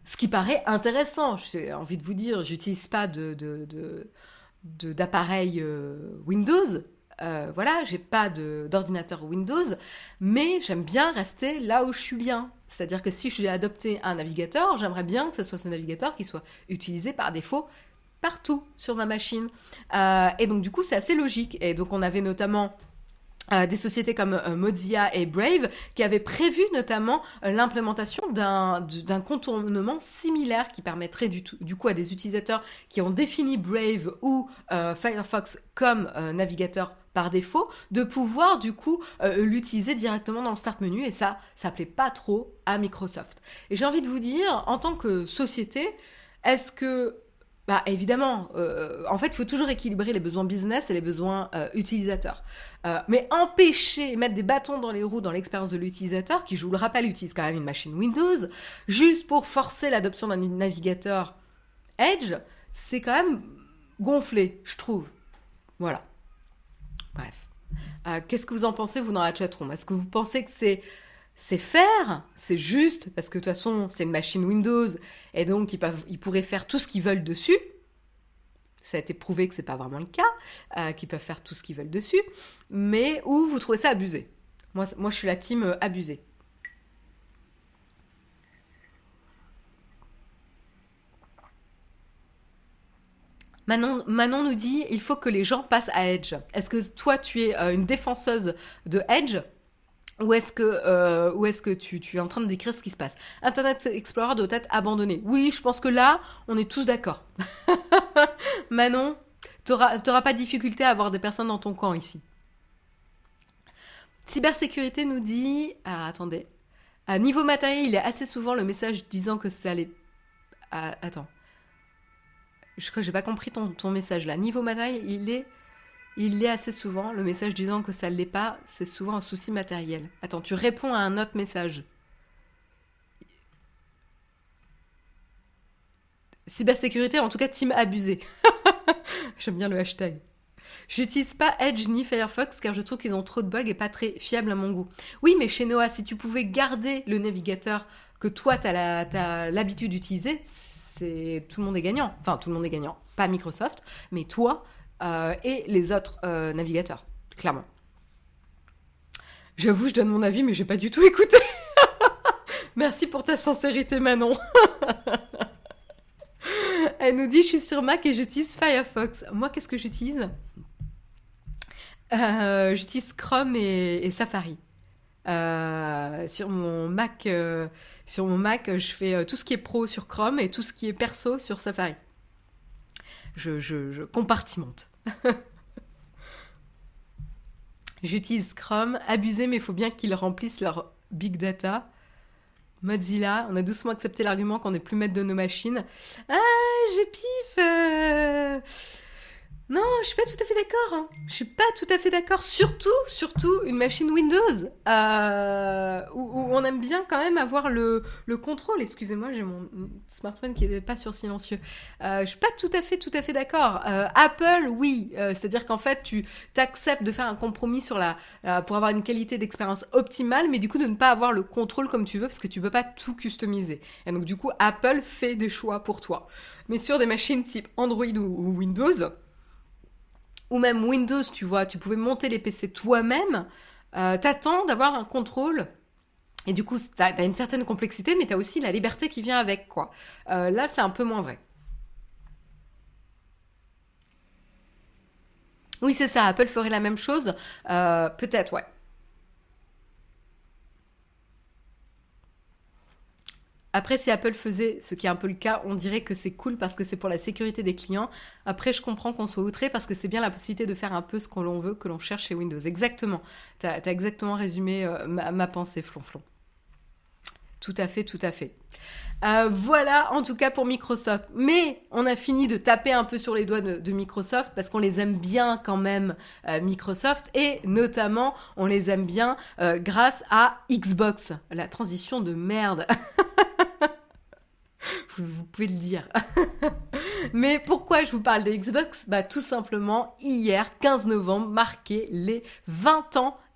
[SPEAKER 1] Ce qui paraît intéressant. J'ai envie de vous dire, j'utilise pas de, de, de, de- d'appareil euh, Windows. Euh, voilà, j'ai pas de, d'ordinateur Windows, mais j'aime bien rester là où je suis bien. C'est-à-dire que si j'ai adopté un navigateur, j'aimerais bien que ce soit ce navigateur qui soit utilisé par défaut partout sur ma machine. Euh, et donc du coup, c'est assez logique. Et donc on avait notamment euh, des sociétés comme euh, Mozilla et Brave qui avaient prévu notamment euh, l'implémentation d'un, d'un contournement similaire qui permettrait du, tout- du coup à des utilisateurs qui ont défini Brave ou euh, Firefox comme euh, navigateur par défaut, de pouvoir du coup euh, l'utiliser directement dans le start menu, et ça, ça plaît pas trop à Microsoft. Et j'ai envie de vous dire, en tant que société, est-ce que bah évidemment, euh, en fait, il faut toujours équilibrer les besoins business et les besoins euh, utilisateurs. Euh, mais empêcher, mettre des bâtons dans les roues dans l'expérience de l'utilisateur, qui, je vous le rappelle, utilise quand même une machine Windows, juste pour forcer l'adoption d'un navigateur Edge, c'est quand même gonflé, je trouve. Voilà. Bref. Euh, qu'est-ce que vous en pensez, vous, dans la chatroom? Est-ce que vous pensez que c'est c'est faire, c'est juste, parce que de toute façon, c'est une machine Windows, et donc ils, peuvent, ils pourraient faire tout ce qu'ils veulent dessus. Ça a été prouvé que c'est pas vraiment le cas, euh, qu'ils peuvent faire tout ce qu'ils veulent dessus, mais ou vous trouvez ça abusé? Moi, moi je suis la team euh, abusée. Manon, Manon nous dit, il faut que les gens passent à Edge. Est-ce que toi, tu es euh, une défenseuse de Edge? Ou est-ce que, euh, ou est-ce que tu, tu es en train de décrire ce qui se passe? Internet Explorer doit être abandonné. Oui, je pense que là, on est tous d'accord. Manon, t'auras, t'auras pas de difficulté à avoir des personnes dans ton camp ici. Cybersécurité nous dit... Ah, attendez. À niveau matériel, il y a assez souvent le message disant que ça allait... Ah, attends. Je crois que j'ai pas compris ton, ton message là. Niveau matériel, il est... Il l'est assez souvent, le message disant que ça ne l'est pas, c'est souvent un souci matériel. Attends, tu réponds à un autre message. Cybersécurité, en tout cas, team abusé. J'aime bien le hashtag. J'utilise pas Edge ni Firefox car je trouve qu'ils ont trop de bugs et pas très fiables à mon goût. Oui, mais chez Noah, si tu pouvais garder le navigateur que toi, tu as la, l'habitude d'utiliser, c'est, tout le monde est gagnant. Enfin, tout le monde est gagnant. Pas Microsoft, mais toi... Euh, et les autres euh, navigateurs, clairement. J'avoue, je donne mon avis, mais j'ai pas du tout écouté. Merci pour ta sincérité, Manon. Elle nous dit, je suis sur Mac et j'utilise Firefox. Moi, qu'est-ce que j'utilise? euh, J'utilise Chrome et, et Safari. Euh, sur mon Mac, euh, sur mon Mac, je fais euh, tout ce qui est pro sur Chrome et tout ce qui est perso sur Safari. Je, je, je compartimente. J'utilise Chrome, abusé, mais il faut bien qu'ils remplissent leur big data. Mozilla, on a doucement accepté l'argument qu'on n'est plus maître de nos machines. Ah, j'ai pif euh... Non, je suis pas tout à fait d'accord. Hein. Je suis pas tout à fait d'accord. Surtout, surtout une machine Windows euh, où, où on aime bien quand même avoir le, le contrôle. Excusez-moi, j'ai mon smartphone qui n'est pas sur silencieux. Euh, je suis pas tout à fait, tout à fait d'accord. Euh, Apple, oui, euh, c'est-à-dire qu'en fait, tu t'acceptes de faire un compromis sur la euh, pour avoir une qualité d'expérience optimale, mais du coup de ne pas avoir le contrôle comme tu veux parce que tu peux pas tout customiser. Et donc du coup, Apple fait des choix pour toi. Mais sur des machines type Android ou, ou Windows. Ou même Windows, tu vois, tu pouvais monter les P C toi-même, euh, t'attends d'avoir un contrôle, et du coup, t'as, t'as une certaine complexité, mais t'as aussi la liberté qui vient avec, quoi. Euh, là, c'est un peu moins vrai. Oui, c'est ça, Apple ferait la même chose, euh, peut-être, ouais. Après, si Apple faisait ce qui est un peu le cas, on dirait que c'est cool parce que c'est pour la sécurité des clients. Après, je comprends qu'on soit outré parce que c'est bien la possibilité de faire un peu ce que l'on veut, que l'on cherche chez Windows. Exactement. T'as, t'as exactement résumé euh, ma, ma pensée, Flonflon. Tout à fait, tout à fait. Euh, voilà, en tout cas pour Microsoft. Mais on a fini de taper un peu sur les doigts de, de Microsoft parce qu'on les aime bien quand même, euh, Microsoft. Et notamment, on les aime bien euh, grâce à Xbox. La transition de merde. Vous, vous pouvez le dire. Mais pourquoi je vous parle de Xbox? Bah tout simplement, hier, quinze novembre, marquait les vingt ans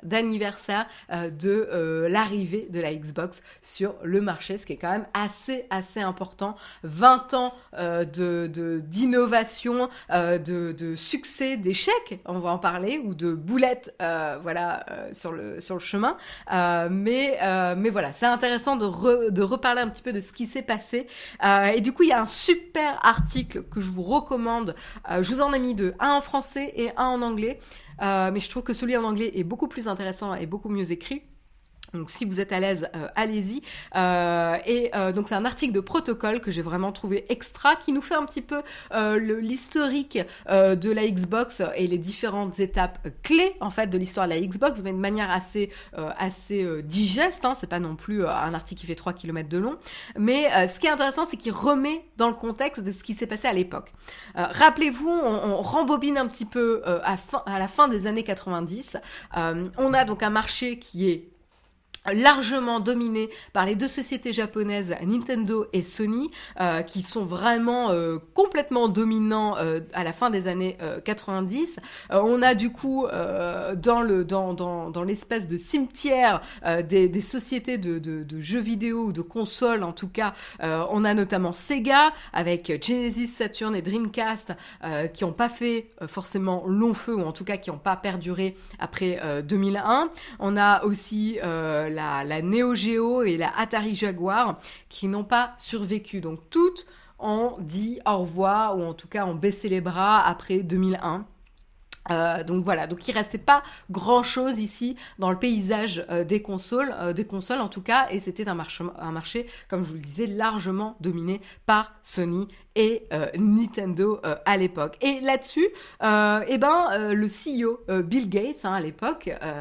[SPEAKER 1] d'anniversaire euh, de euh, l'arrivée de la Xbox sur le marché, ce qui est quand même assez assez important. vingt ans euh, de, de d'innovation, euh, de, de succès, d'échecs, on va en parler, ou de boulettes, euh, voilà, euh, sur le sur le chemin. Euh, mais euh, mais voilà, c'est intéressant de re, de reparler un petit peu de ce qui s'est passé. Euh, et du coup, il y a un super article que je vous recommande. Euh, je vous en ai mis deux, un en français et un en anglais. Euh, mais je trouve que celui en anglais est beaucoup plus intéressant et beaucoup mieux écrit. Donc si vous êtes à l'aise, euh, allez-y. Euh, et euh, donc c'est un article de Protocol que j'ai vraiment trouvé extra, qui nous fait un petit peu euh, le, l'historique euh, de la Xbox et les différentes étapes euh, clés en fait de l'histoire de la Xbox, mais de manière assez euh, assez euh, digeste. Hein, c'est pas non plus euh, un article qui fait trois kilomètres de long. Mais euh, ce qui est intéressant, c'est qu'il remet dans le contexte de ce qui s'est passé à l'époque. Euh, rappelez-vous, on, on rembobine un petit peu euh, à, fin, à la fin des années quatre-vingt-dix. Euh, on a donc un marché qui est largement dominé par les deux sociétés japonaises Nintendo et Sony, euh, qui sont vraiment euh, complètement dominants euh, à la fin des années euh, quatre-vingt-dix. Euh, on a du coup euh, dans le dans dans dans l'espèce de cimetière euh, des des sociétés de, de de jeux vidéo ou de consoles en tout cas. Euh, on a notamment Sega avec Genesis, Saturn et Dreamcast euh, qui ont pas fait euh, forcément long feu, ou en tout cas qui ont pas perduré après euh, deux mille un. On a aussi euh, La, la Neo Geo et la Atari Jaguar qui n'ont pas survécu. Donc toutes ont dit au revoir, ou en tout cas ont baissé les bras après deux mille un. Euh, donc voilà, donc il restait pas grand chose ici dans le paysage euh, des consoles, euh, des consoles en tout cas, et c'était un marché, un marché, comme je vous le disais, largement dominé par Sony et euh, Nintendo euh, à l'époque. Et là-dessus, euh, eh ben euh, le C E O euh, Bill Gates hein, à l'époque, euh,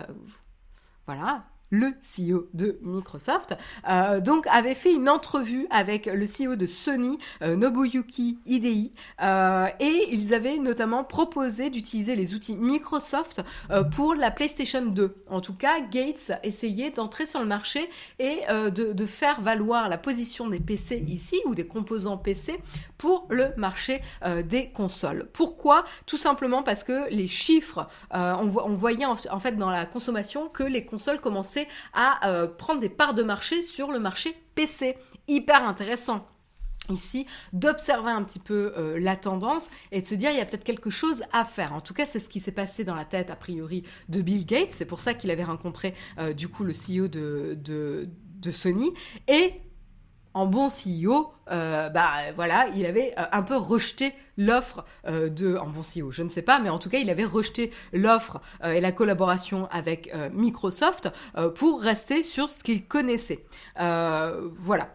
[SPEAKER 1] voilà. Le C E O de Microsoft, euh, donc avait fait une entrevue avec le C E O de Sony, euh, Nobuyuki Hidei, euh, et ils avaient notamment proposé d'utiliser les outils Microsoft euh, pour la PlayStation deux. En tout cas, Gates essayait d'entrer sur le marché et euh, de, de faire valoir la position des P C ici, ou des composants P C, pour le marché euh, des consoles. Pourquoi ? Tout simplement parce que les chiffres, euh, on, vo- on voyait en, en fait dans la consommation que les consoles commençaient à euh, prendre des parts de marché sur le marché P C. Hyper intéressant ici d'observer un petit peu euh, la tendance et de se dire il y a peut-être quelque chose à faire. En tout cas, c'est ce qui s'est passé dans la tête a priori de Bill Gates. C'est pour ça qu'il avait rencontré euh, du coup le C E O de, de, de Sony, et en bon C E O, euh, bah voilà, il avait euh, un peu rejeté l'offre euh, de, en bon C E O, je ne sais pas, mais en tout cas, il avait rejeté l'offre euh, et la collaboration avec euh, Microsoft euh, pour rester sur ce qu'il connaissait. Euh, voilà.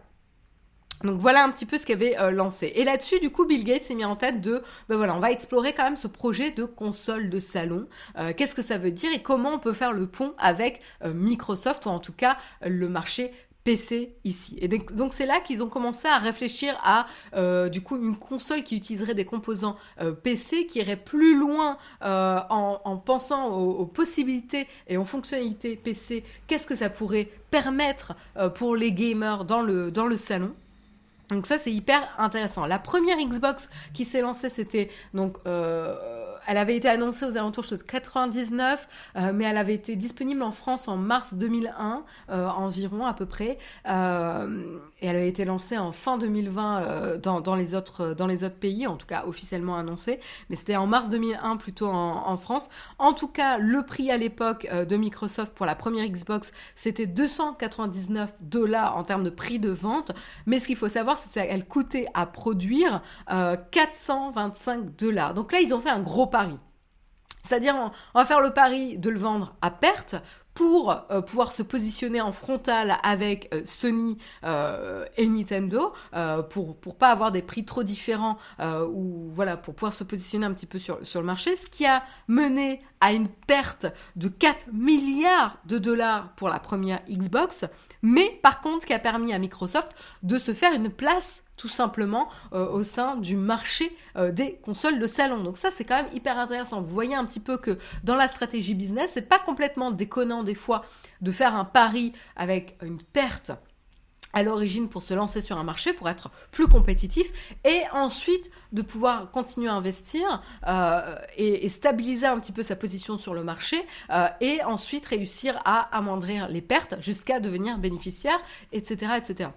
[SPEAKER 1] Donc voilà un petit peu ce qu'il avait euh, lancé. Et là-dessus, du coup, Bill Gates s'est mis en tête de, ben voilà, on va explorer quand même ce projet de console de salon. Euh, qu'est-ce que ça veut dire et comment on peut faire le pont avec euh, Microsoft, ou en tout cas euh, le marché P C ici. Et donc c'est là qu'ils ont commencé à réfléchir à euh, du coup une console qui utiliserait des composants euh, P C, qui irait plus loin euh, en, en pensant aux, aux possibilités et aux fonctionnalités P C. Qu'est-ce que ça pourrait permettre euh, pour les gamers dans le dans le salon. Donc ça, c'est hyper intéressant. La première Xbox qui s'est lancée, c'était donc euh, elle avait été annoncée aux alentours de quatre-vingt-dix-neuf, euh, mais elle avait été disponible en France en mars deux mille un, euh, environ à peu près, euh, et elle avait été lancée en fin deux mille vingt euh, dans, dans les autres dans les autres pays, en tout cas officiellement annoncée, mais c'était en mars deux mille un plutôt en, en France. En tout cas, le prix à l'époque euh, de Microsoft pour la première Xbox, c'était deux cent quatre-vingt-dix-neuf dollars en termes de prix de vente, mais ce qu'il faut savoir, c'est qu'elle coûtait à produire euh, quatre cent vingt-cinq dollars. Donc là, ils ont fait un gros pari. C'est-à-dire, on, on va faire le pari de le vendre à perte pour euh, pouvoir se positionner en frontal avec euh, Sony euh, et Nintendo, euh, pour pour pas avoir des prix trop différents, euh, ou voilà, pour pouvoir se positionner un petit peu sur sur le marché, ce qui a mené à une perte de quatre milliards de dollars pour la première Xbox, mais par contre qui a permis à Microsoft de se faire une place tout simplement euh, au sein du marché euh, des consoles de salon. Donc ça, c'est quand même hyper intéressant. Vous voyez un petit peu que dans la stratégie business, c'est pas complètement déconnant des fois de faire un pari avec une perte à l'origine pour se lancer sur un marché, pour être plus compétitif, et ensuite de pouvoir continuer à investir euh, et, et stabiliser un petit peu sa position sur le marché, euh, et ensuite réussir à amoindrir les pertes jusqu'à devenir bénéficiaire, et cetera, et cetera.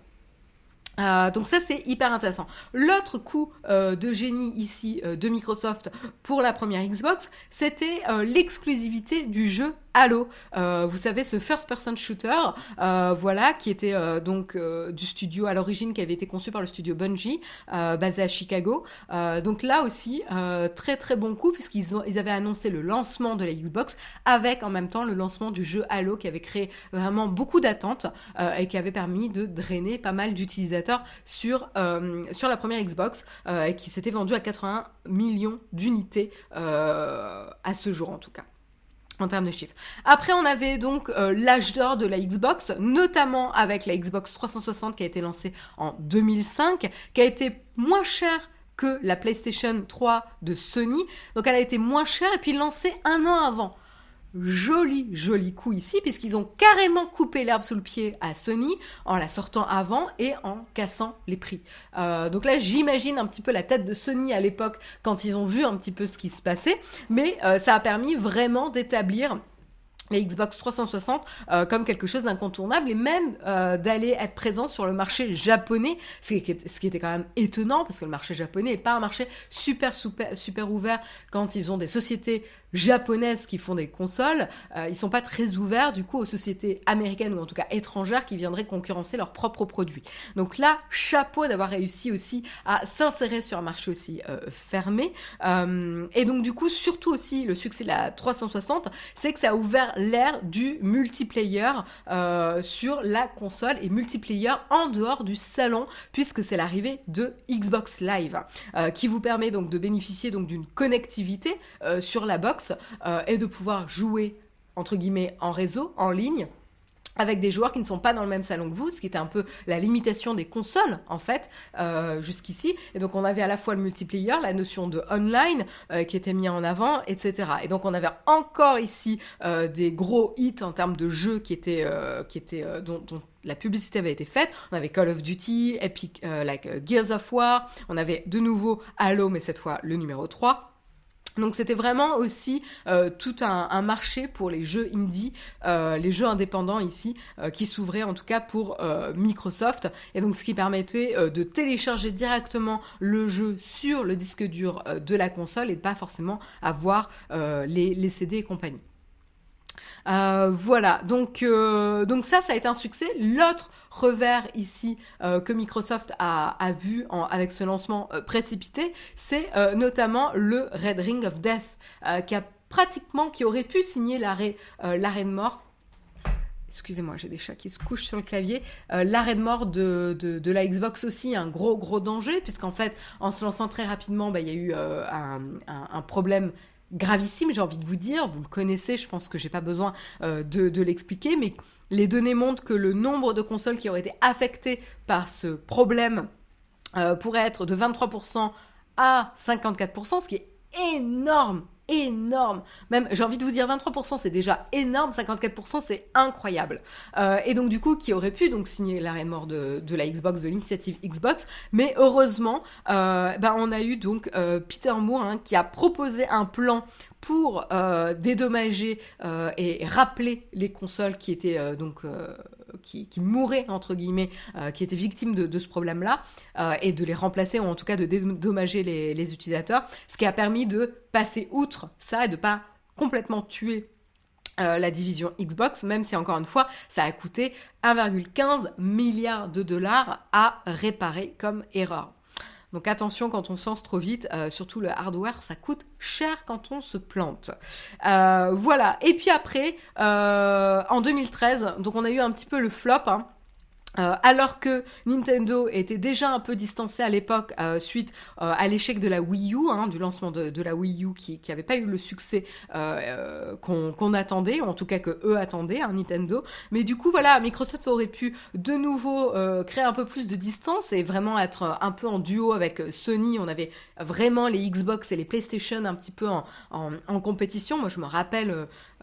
[SPEAKER 1] Euh, donc ça c'est hyper intéressant. L'autre coup euh, de génie ici euh, de Microsoft pour la première Xbox, c'était euh, l'exclusivité du jeu Halo. Euh, vous savez, ce first-person shooter, euh, voilà, qui était euh, donc euh, du studio à l'origine, qui avait été conçu par le studio Bungie, euh, basé à Chicago. Euh, donc là aussi, euh, très très bon coup, puisqu'ils ont, ils avaient annoncé le lancement de la Xbox avec en même temps le lancement du jeu Halo, qui avait créé vraiment beaucoup d'attentes euh, et qui avait permis de drainer pas mal d'utilisateurs sur euh, sur la première Xbox euh, et qui s'était vendu à quatre-vingts millions d'unités euh, à ce jour en tout cas, en termes de chiffres. Après, on avait donc euh, l'âge d'or de la Xbox, notamment avec la Xbox trois cent soixante qui a été lancée en deux mille cinq, qui a été moins chère que la PlayStation trois de Sony. Donc elle a été moins chère et puis lancée un an avant. Joli, joli coup ici, puisqu'ils ont carrément coupé l'herbe sous le pied à Sony en la sortant avant et en cassant les prix. Euh, donc là, j'imagine un petit peu la tête de Sony à l'époque quand ils ont vu un petit peu ce qui se passait, mais euh, ça a permis vraiment d'établir la Xbox trois cent soixante euh, comme quelque chose d'incontournable et même euh, d'aller être présent sur le marché japonais, ce qui, est, ce qui était quand même étonnant parce que le marché japonais n'est pas un marché super, super, super ouvert quand ils ont des sociétés japonaises qui font des consoles, euh, ils sont pas très ouverts du coup aux sociétés américaines ou en tout cas étrangères qui viendraient concurrencer leurs propres produits. Donc là, chapeau d'avoir réussi aussi à s'insérer sur un marché aussi euh, fermé. Euh, et donc du coup, surtout aussi le succès de la trois cent soixante, c'est que ça a ouvert l'ère du multiplayer euh, sur la console et multiplayer en dehors du salon puisque c'est l'arrivée de Xbox Live euh, qui vous permet donc de bénéficier donc d'une connectivité euh, sur la box euh, et de pouvoir jouer entre guillemets en réseau, en ligne, avec des joueurs qui ne sont pas dans le même salon que vous, ce qui était un peu la limitation des consoles, en fait, euh, jusqu'ici. Et donc, on avait à la fois le multiplayer, la notion de online, euh, qui était mis en avant, et cetera. Et donc, on avait encore ici euh, des gros hits en termes de jeux qui étaient, euh, qui étaient euh, dont, dont la publicité avait été faite. On avait Call of Duty, Epic, euh, like, uh, Gears of War. On avait de nouveau Halo, mais cette fois, le numéro trois. Donc c'était vraiment aussi euh, tout un, un marché pour les jeux indie, euh, les jeux indépendants ici, euh, qui s'ouvraient en tout cas pour euh, Microsoft, et donc ce qui permettait euh, de télécharger directement le jeu sur le disque dur euh, de la console et de pas forcément avoir euh, les, les C D et compagnie. Euh, voilà, donc euh, donc ça, ça a été un succès. L'autre revers ici euh, que Microsoft a, a vu en, avec ce lancement euh, précipité, c'est euh, notamment le Red Ring of Death, euh, qui a pratiquement, qui aurait pu signer l'arrêt euh, l'arrêt de mort. Excusez-moi, j'ai des chats qui se couchent sur le clavier. Euh, l'arrêt de mort de, de, de la Xbox aussi, un gros gros danger, puisqu'en fait, en se lançant très rapidement, bah, il y a eu euh, un, un, un problème gravissime, j'ai envie de vous dire, vous le connaissez, je pense que j'ai pas besoin euh, de, de l'expliquer, mais les données montrent que le nombre de consoles qui auraient été affectées par ce problème euh, pourrait être de vingt-trois pour cent à cinquante-quatre pour cent, ce qui est énorme, énorme. Même, j'ai envie de vous dire, vingt-trois pour cent c'est déjà énorme, cinquante-quatre pour cent c'est incroyable. Euh, et donc du coup, qui aurait pu donc signer l'arrêt de mort de, de la Xbox, de l'initiative Xbox, mais heureusement, euh, ben on a eu donc euh, Peter Moore hein, qui a proposé un plan pour euh, dédommager euh, et rappeler les consoles qui étaient euh, donc euh, qui, qui mouraient entre guillemets, euh, qui étaient victimes de, de ce problème-là, euh, et de les remplacer ou en tout cas de dédommager les, les utilisateurs, ce qui a permis de passer outre ça et de pas complètement tuer Euh, la division Xbox, même si encore une fois ça a coûté un virgule quinze milliard de dollars à réparer comme erreur. Donc attention quand on se lance trop vite, euh, surtout le hardware, ça coûte cher quand on se plante. Euh, voilà, et puis après, euh, en deux mille treize, donc on a eu un petit peu le flop, hein. Euh, alors que Nintendo était déjà un peu distancé à l'époque euh, suite euh, à l'échec de la Wii U, hein, du lancement de, de la Wii U qui qui avait pas eu le succès euh, euh, qu'on, qu'on attendait, ou en tout cas que eux attendaient, hein, Nintendo. Mais du coup voilà, Microsoft aurait pu de nouveau euh, créer un peu plus de distance et vraiment être un peu en duo avec Sony. On avait vraiment les Xbox et les PlayStation un petit peu en, en, en compétition. Moi je me rappelle euh,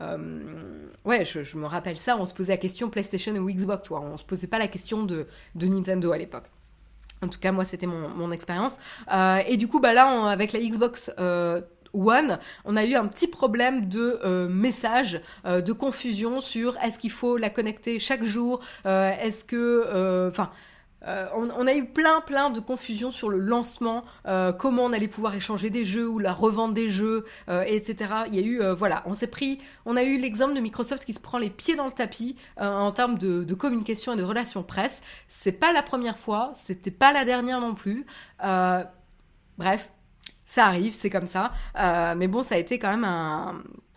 [SPEAKER 1] euh, ouais, je, je me rappelle ça, on se posait la question PlayStation ou Xbox, ouais, on se posait pas la question de, de Nintendo à l'époque. En tout cas, moi, c'était mon, mon expérience. Euh, et du coup, bah là, on, avec la Xbox euh, One, on a eu un petit problème de euh, message, euh, de confusion sur est-ce qu'il faut la connecter chaque jour, euh, est-ce que... Enfin... Euh, Euh, on, on a eu plein plein de confusion sur le lancement, euh, comment on allait pouvoir échanger des jeux ou la revente des jeux, euh, et cetera. Il y a eu, euh, voilà, on s'est pris, on a eu l'exemple de Microsoft qui se prend les pieds dans le tapis euh, en termes de, de communication et de relations presse. C'est pas la première fois, c'était pas la dernière non plus. Euh, bref, ça arrive, c'est comme ça. Euh, mais bon, ça a été quand même un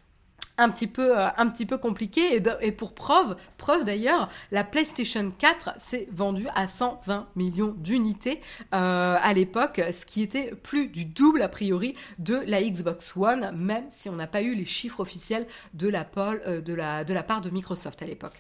[SPEAKER 1] un petit peu euh, un petit peu compliqué et, et pour preuve preuve d'ailleurs la PlayStation quatre s'est vendue à cent vingt millions d'unités euh, à l'époque, ce qui était plus du double a priori de la Xbox One, même si on n'a pas eu les chiffres officiels de la, euh, de la, de la part de Microsoft à l'époque.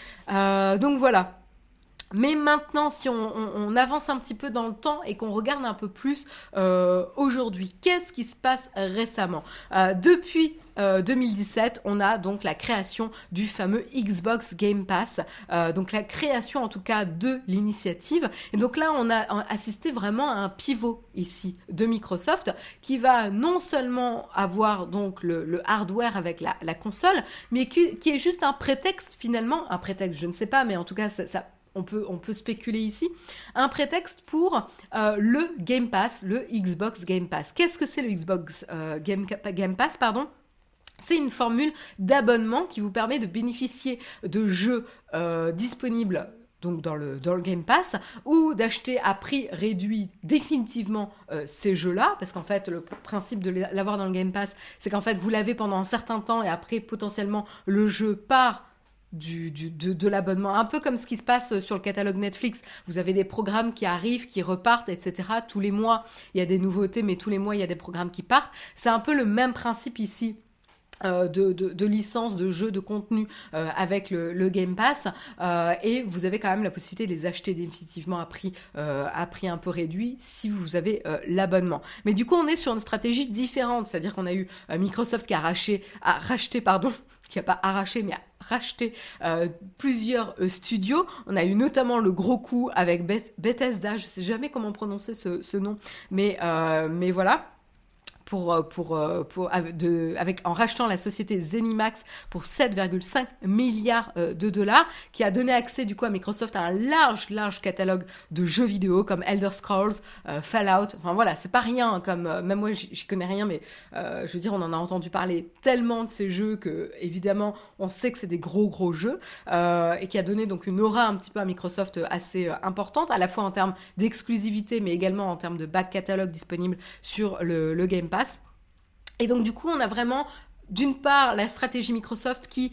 [SPEAKER 1] Euh, donc voilà. Mais maintenant, si on, on, on avance un petit peu dans le temps et qu'on regarde un peu plus euh, aujourd'hui, qu'est-ce qui se passe récemment ? euh, Depuis euh, deux mille dix-sept, on a donc la création du fameux Xbox Game Pass, euh, donc la création en tout cas de l'initiative. Et donc là, on a assisté vraiment à un pivot ici de Microsoft qui va non seulement avoir donc le, le hardware avec la, la console, mais qui, qui est juste un prétexte finalement, un prétexte, je ne sais pas, mais en tout cas ça, ça On peut, on peut spéculer ici, un prétexte pour euh, le Game Pass, le Xbox Game Pass. Qu'est-ce que c'est le Xbox euh, Game, Game Pass, pardon ? C'est une formule d'abonnement qui vous permet de bénéficier de jeux euh, disponibles donc dans le, dans le Game Pass, ou d'acheter à prix réduit définitivement euh, ces jeux-là, parce qu'en fait, le principe de l'avoir dans le Game Pass, c'est qu'en fait, vous l'avez pendant un certain temps, et après, potentiellement, le jeu part Du, du, de, de l'abonnement, un peu comme ce qui se passe sur le catalogue Netflix. Vous avez des programmes qui arrivent, qui repartent, et cetera. Tous les mois, il y a des nouveautés, mais tous les mois, il y a des programmes qui partent. C'est un peu le même principe ici. Euh, de, de, de licences, de jeux, de contenu euh, avec le, le Game Pass euh, et vous avez quand même la possibilité de les acheter définitivement à prix, euh, à prix un peu réduit si vous avez euh, l'abonnement. Mais du coup, on est sur une stratégie différente, c'est-à-dire qu'on a eu euh, Microsoft qui a racheté, a racheté pardon, qui a pas arraché mais a racheté euh, plusieurs euh, studios. On a eu notamment le gros coup avec Beth- Bethesda, je sais jamais comment prononcer ce, ce nom, mais euh, mais voilà. Pour, pour, pour, de, avec, en rachetant la société ZeniMax pour sept virgule cinq milliards de dollars, qui a donné accès du coup à Microsoft à un large, large catalogue de jeux vidéo comme Elder Scrolls, euh, Fallout, enfin voilà, c'est pas rien, comme, euh, même moi j'y connais rien, mais euh, je veux dire, on en a entendu parler tellement de ces jeux que, évidemment, on sait que c'est des gros, gros jeux, euh, et qui a donné donc une aura un petit peu à Microsoft assez euh, importante, à la fois en termes d'exclusivité, mais également en termes de back catalogue disponible sur le, le Game Pass. Et donc du coup, on a vraiment, d'une part, la stratégie Microsoft qui,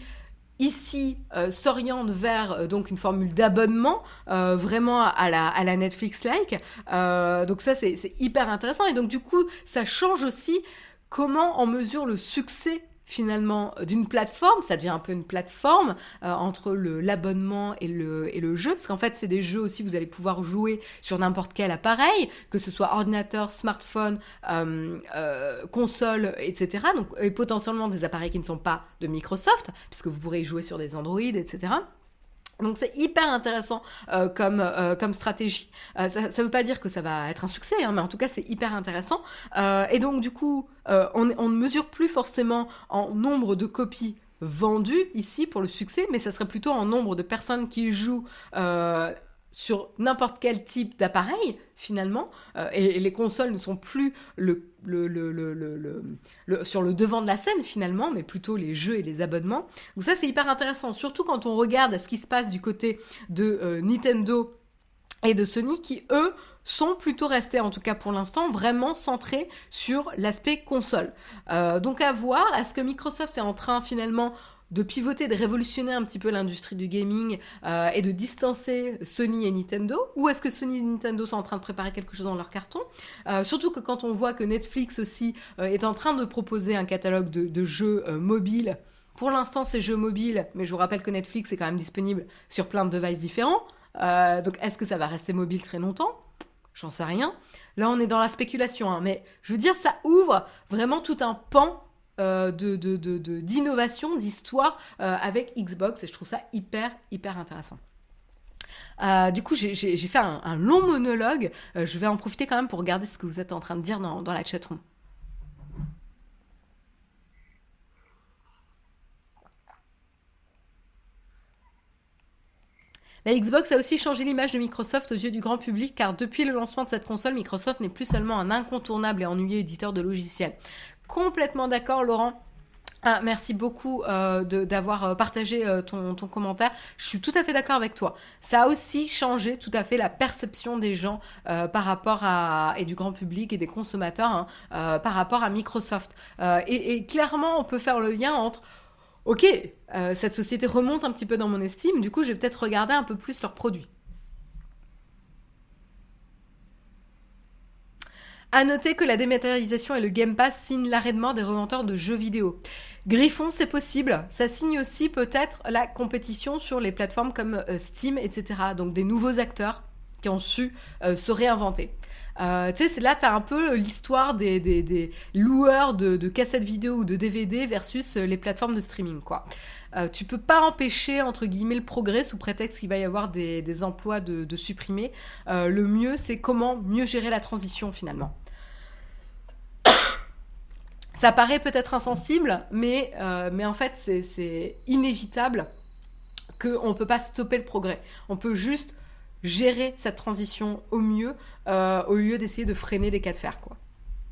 [SPEAKER 1] ici, euh, s'oriente vers euh, donc une formule d'abonnement, euh, vraiment à la, à la Netflix-like. Euh, donc ça, c'est, c'est hyper intéressant. Et donc du coup, ça change aussi comment on mesure le succès finalement d'une plateforme. Ça devient un peu une plateforme euh, entre le, l'abonnement et le, et le jeu, parce qu'en fait c'est des jeux aussi, vous allez pouvoir jouer sur n'importe quel appareil, que ce soit ordinateur, smartphone, euh, euh, console, et cetera. Donc, et potentiellement des appareils qui ne sont pas de Microsoft, puisque vous pourrez y jouer sur des Android, et cetera. Donc c'est hyper intéressant euh, comme euh, comme stratégie. Euh, ça ça veut pas dire que ça va être un succès, hein, mais en tout cas c'est hyper intéressant. Euh, et donc du coup, euh, on, on ne mesure plus forcément en nombre de copies vendues ici pour le succès, mais ça serait plutôt en nombre de personnes qui jouent euh, sur n'importe quel type d'appareil finalement, euh, et, et les consoles ne sont plus le, le, le, le, le, le, le, sur le devant de la scène finalement, mais plutôt les jeux et les abonnements. Donc ça c'est hyper intéressant, surtout quand on regarde ce qui se passe du côté de euh, Nintendo et de Sony, qui eux sont plutôt restés, en tout cas pour l'instant, vraiment centrés sur l'aspect console. Euh, donc à voir, est-ce que Microsoft est en train finalement de pivoter, de révolutionner un petit peu l'industrie du gaming euh, et de distancer Sony et Nintendo, ou est-ce que Sony et Nintendo sont en train de préparer quelque chose dans leur carton, euh, surtout que quand on voit que Netflix aussi euh, est en train de proposer un catalogue de, de jeux euh, mobiles. Pour l'instant c'est jeux mobiles, mais je vous rappelle que Netflix est quand même disponible sur plein de devices différents, euh, donc est-ce que ça va rester mobile très longtemps ? J'en sais rien. Là on est dans la spéculation, hein, mais je veux dire ça ouvre vraiment tout un pan euh, de, de, de, de, d'innovation, d'histoire euh, avec Xbox, et je trouve ça hyper, hyper intéressant. Euh, du coup, j'ai, j'ai, j'ai fait un, un long monologue. Euh, je vais en profiter quand même pour regarder ce que vous êtes en train de dire dans, dans la chatroom. La Xbox a aussi changé l'image de Microsoft aux yeux du grand public car depuis le lancement de cette console, Microsoft n'est plus seulement un incontournable et ennuyeux éditeur de logiciels. Complètement d'accord, Laurent. Ah, merci beaucoup euh, de, d'avoir partagé euh, ton, ton commentaire. Je suis tout à fait d'accord avec toi. Ça a aussi changé tout à fait la perception des gens euh, par rapport à et du grand public et des consommateurs hein, euh, par rapport à Microsoft. Euh, et, et clairement, on peut faire le lien entre ok, euh, cette société remonte un petit peu dans mon estime. Du coup, je vais peut-être regarder un peu plus leurs produits. À noter que la dématérialisation et le Game Pass signent l'arrêt de mort des revendeurs de jeux vidéo. Griffon, c'est possible. Ça signe aussi peut-être la compétition sur les plateformes comme euh, Steam, et cetera. Donc des nouveaux acteurs qui ont su euh, se réinventer. Euh, tu sais, c'est là, t'as un peu l'histoire des, des, des loueurs de, de cassettes vidéo ou de D V D versus les plateformes de streaming, quoi. Euh, tu peux pas empêcher, entre guillemets, le progrès sous prétexte qu'il va y avoir des, des emplois de, de supprimés. Euh, le mieux, c'est comment mieux gérer la transition, finalement. Ça paraît peut-être insensible, mais, euh, mais en fait, c'est, c'est inévitable qu'on ne peut pas stopper le progrès. On peut juste gérer cette transition au mieux, euh, au lieu d'essayer de freiner des cas de fer, quoi.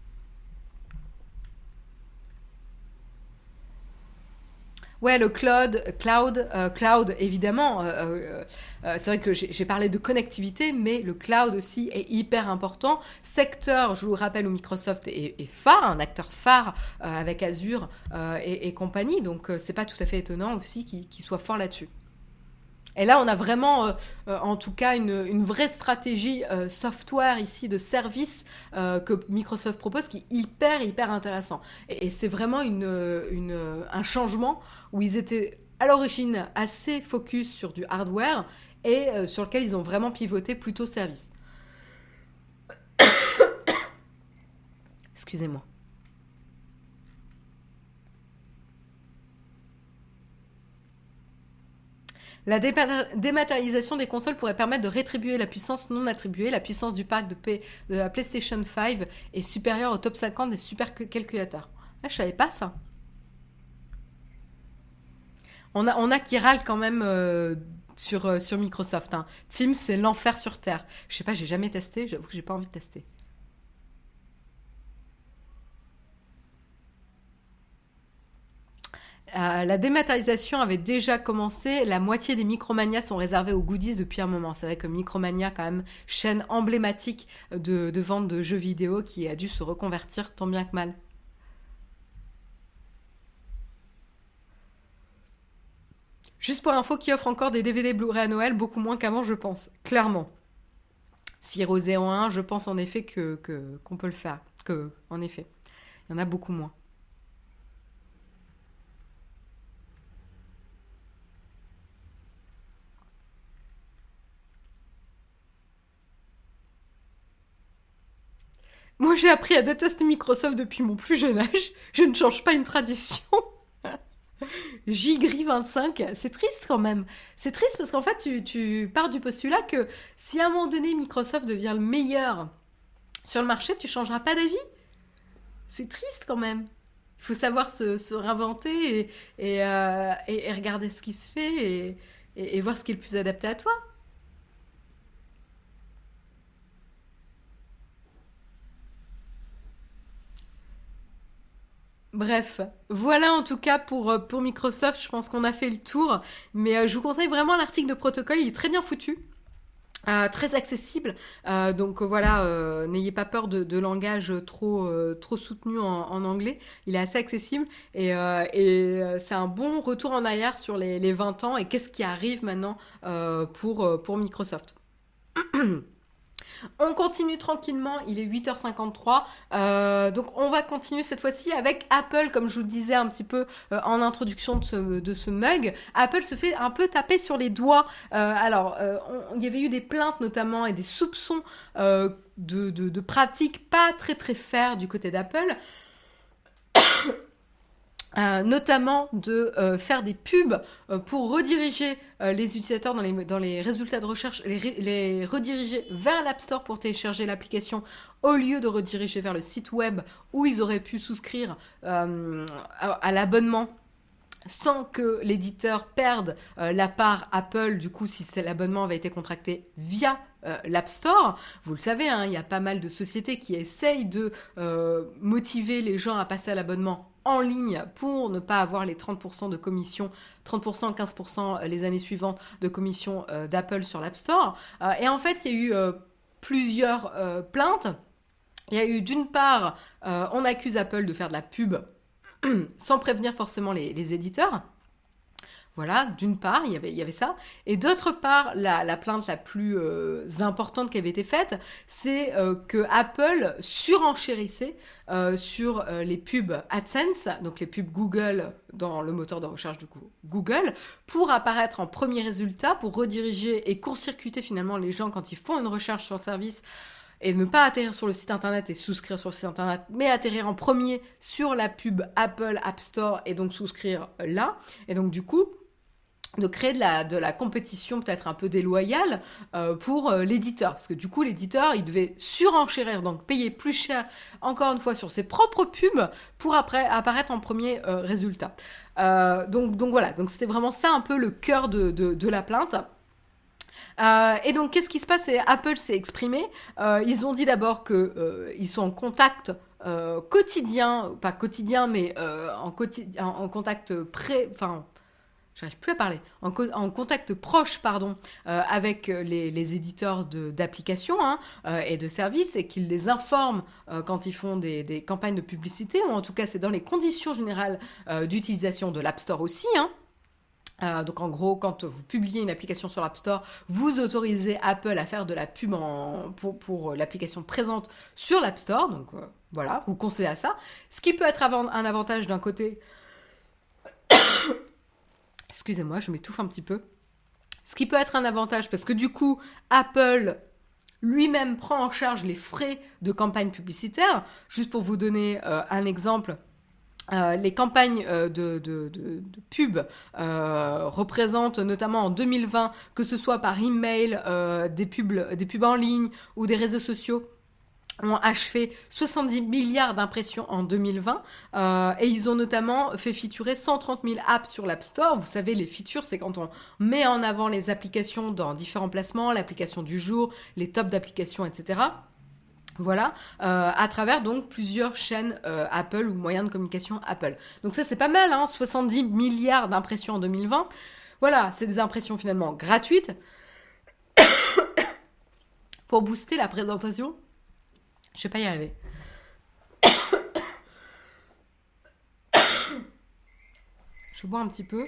[SPEAKER 1] Ouais, le cloud, cloud, euh, cloud, évidemment. Euh, euh, euh, c'est vrai que j'ai, j'ai parlé de connectivité, mais le cloud aussi est hyper important. Secteur, je vous rappelle, où Microsoft est, est phare, un acteur phare euh, avec Azure euh, et, et compagnie. Donc, euh, c'est pas tout à fait étonnant aussi qu'il, qu'il soit fort là-dessus. Et là, on a vraiment, euh, euh, en tout cas, une, une vraie stratégie euh, software ici de service euh, que Microsoft propose qui est hyper, hyper intéressant. Et, et c'est vraiment une, une, un changement où ils étaient à l'origine assez focus sur du hardware et euh, sur lequel ils ont vraiment pivoté plutôt service. Excusez-moi. La dématérialisation des consoles pourrait permettre de rétribuer la puissance non attribuée. La puissance du parc de, P- de la PlayStation cinq est supérieure au top cinquante des supercalculateurs. Ah, je savais pas ça. On a, on a qui râle quand même euh, sur, euh, sur Microsoft. Hein. Teams, c'est l'enfer sur Terre. Je sais pas, j'ai jamais testé. J'avoue que j'ai pas envie de tester. Euh, la dématérialisation avait déjà commencé. La moitié des Micromania sont réservés aux goodies depuis un moment. C'est vrai que Micromania, quand même, chaîne emblématique de, de vente de jeux vidéo qui a dû se reconvertir tant bien que mal. Juste pour info, qui offre encore des D V D Blu-ray à Noël, beaucoup moins qu'avant, je pense. Clairement. Siro zéro un, je pense en effet que, que, qu'on peut le faire. Que, en effet, il y en a beaucoup moins. Moi, j'ai appris à détester Microsoft depuis mon plus jeune âge. Je ne change pas une tradition. Gigri vingt-cinq, c'est triste quand même. C'est triste parce qu'en fait, tu, tu pars du postulat que si à un moment donné Microsoft devient le meilleur sur le marché, tu changeras pas d'avis. C'est triste quand même. Il faut savoir se, se réinventer et, et, euh, et, et regarder ce qui se fait et, et, et voir ce qui est le plus adapté à toi. Bref, voilà en tout cas pour, euh, pour Microsoft, je pense qu'on a fait le tour, mais euh, je vous conseille vraiment l'article de protocole, il est très bien foutu. Euh, très accessible, euh, donc euh, voilà, euh, n'ayez pas peur de, de langage trop euh, trop soutenu en, en anglais. Il est assez accessible et, euh, et euh, c'est un bon retour en arrière sur les, les vingt ans et qu'est-ce qui arrive maintenant euh, pour euh, pour Microsoft. On continue tranquillement, il est huit heures cinquante-trois. Euh, donc on va continuer cette fois-ci avec Apple, comme je vous le disais un petit peu euh, en introduction de ce, de ce mug. Apple se fait un peu taper sur les doigts. Euh, alors, euh, on- il y avait eu des plaintes notamment et des soupçons euh, de, de, de pratiques pas très très faires du côté d'Apple. Euh, notamment de euh, faire des pubs euh, pour rediriger euh, les utilisateurs dans les, dans les résultats de recherche, les, les rediriger vers l'App Store pour télécharger l'application au lieu de rediriger vers le site web où ils auraient pu souscrire euh, à, à l'abonnement sans que l'éditeur perde euh, la part Apple, du coup, si l'abonnement avait été contracté via euh, l'App Store. Vous le savez, hein, il y a pas mal de sociétés qui essayent de euh, motiver les gens à passer à l'abonnement en ligne pour ne pas avoir les trente pour cent de commission, trente pour cent, quinze pour cent les années suivantes de commission euh, d'Apple sur l'App Store. Euh, et en fait, il y a eu euh, plusieurs euh, plaintes. Il y a eu d'une part, euh, on accuse Apple de faire de la pub sans prévenir forcément les, les éditeurs. Voilà, d'une part, il y avait, il y avait ça. Et d'autre part, la, la plainte la plus euh, importante qui avait été faite, c'est euh, que Apple surenchérissait euh, sur euh, les pubs AdSense, donc les pubs Google dans le moteur de recherche du coup Google, pour apparaître en premier résultat, pour rediriger et court-circuiter finalement les gens quand ils font une recherche sur le service et ne pas atterrir sur le site internet et souscrire sur le site internet, mais atterrir en premier sur la pub Apple App Store et donc souscrire là. Et donc du coup, de créer de la, de la compétition peut-être un peu déloyale euh, pour euh, l'éditeur. Parce que du coup, l'éditeur, il devait surenchérir, donc payer plus cher, encore une fois, sur ses propres pubs pour après apparaître en premier euh, résultat. Euh, donc, donc voilà, donc c'était vraiment ça un peu le cœur de, de, de la plainte. Euh, et donc, qu'est-ce qui se passe? Apple s'est exprimé. Euh, ils ont dit d'abord qu'ils euh, sont en contact euh, quotidien, pas quotidien, mais euh, en, quotidien, en contact pré... Enfin, j'arrive plus à parler. En, co- en contact proche, pardon, euh, avec les, les éditeurs de, d'applications hein, euh, et de services et qu'ils les informent euh, quand ils font des, des campagnes de publicité, ou en tout cas, c'est dans les conditions générales euh, d'utilisation de l'App Store aussi, hein. Euh, donc en gros, quand vous publiez une application sur l'App Store, vous autorisez Apple à faire de la pub en, pour, pour l'application présente sur l'App Store. Donc euh, voilà, vous conseillez à ça. Ce qui peut être un avantage d'un côté... Excusez-moi, je m'étouffe un petit peu. Ce qui peut être un avantage parce que du coup, Apple lui-même prend en charge les frais de campagne publicitaire. Juste pour vous donner euh, un exemple... Euh, les campagnes euh, de, de, de, de pub euh, représentent notamment en deux mille vingt, que ce soit par email, euh, des, pubs, des pubs en ligne ou des réseaux sociaux, ont achevé soixante-dix milliards d'impressions en deux mille vingt euh, et ils ont notamment fait featurer cent trente mille apps sur l'App Store. Vous savez, les features, c'est quand on met en avant les applications dans différents placements, l'application du jour, les tops d'applications, et cetera. Voilà, euh, à travers donc plusieurs chaînes euh, Apple ou moyens de communication Apple. Donc ça c'est pas mal, hein, soixante-dix milliards d'impressions en deux mille vingt. Voilà, c'est des impressions finalement gratuites pour booster la présentation. Je vais pas y arriver. Je bois un petit peu.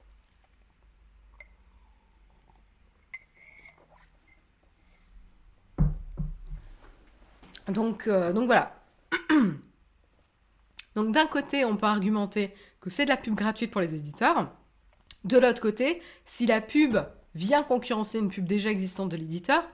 [SPEAKER 1] Donc, euh, donc voilà. Donc d'un côté, on peut argumenter que c'est de la pub gratuite pour les éditeurs. De l'autre côté, si la pub vient concurrencer une pub déjà existante de l'éditeur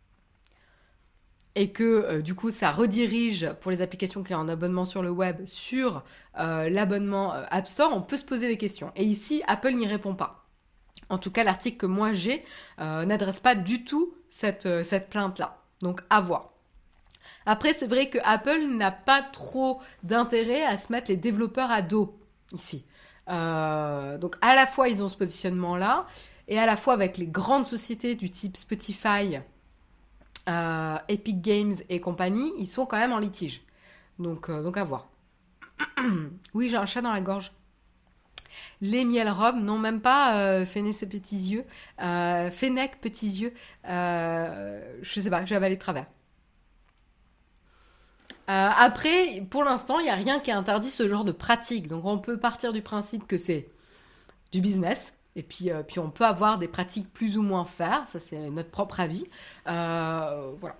[SPEAKER 1] et que euh, du coup ça redirige pour les applications qui ont un abonnement sur le web sur euh, l'abonnement euh, App Store, on peut se poser des questions. Et ici, Apple n'y répond pas. En tout cas, l'article que moi j'ai euh, n'adresse pas du tout cette, euh, cette plainte-là. Donc à voir. Après, c'est vrai que Apple n'a pas trop d'intérêt à se mettre les développeurs à dos ici. Euh, donc, à la fois, ils ont ce positionnement-là, et à la fois avec les grandes sociétés du type Spotify, euh, Epic Games et compagnie, ils sont quand même en litige. Donc, euh, donc à voir. Oui, j'ai un chat dans la gorge. Les miel robes, non même pas euh, Fennec ses petits yeux. Euh, Fennec petits yeux. Euh, je sais pas, j'ai avalé de travers. Euh, après, pour l'instant, il n'y a rien qui interdit ce genre de pratique. Donc, on peut partir du principe que c'est du business. Et puis, euh, puis, on peut avoir des pratiques plus ou moins faire. Ça, c'est notre propre avis. Euh, voilà.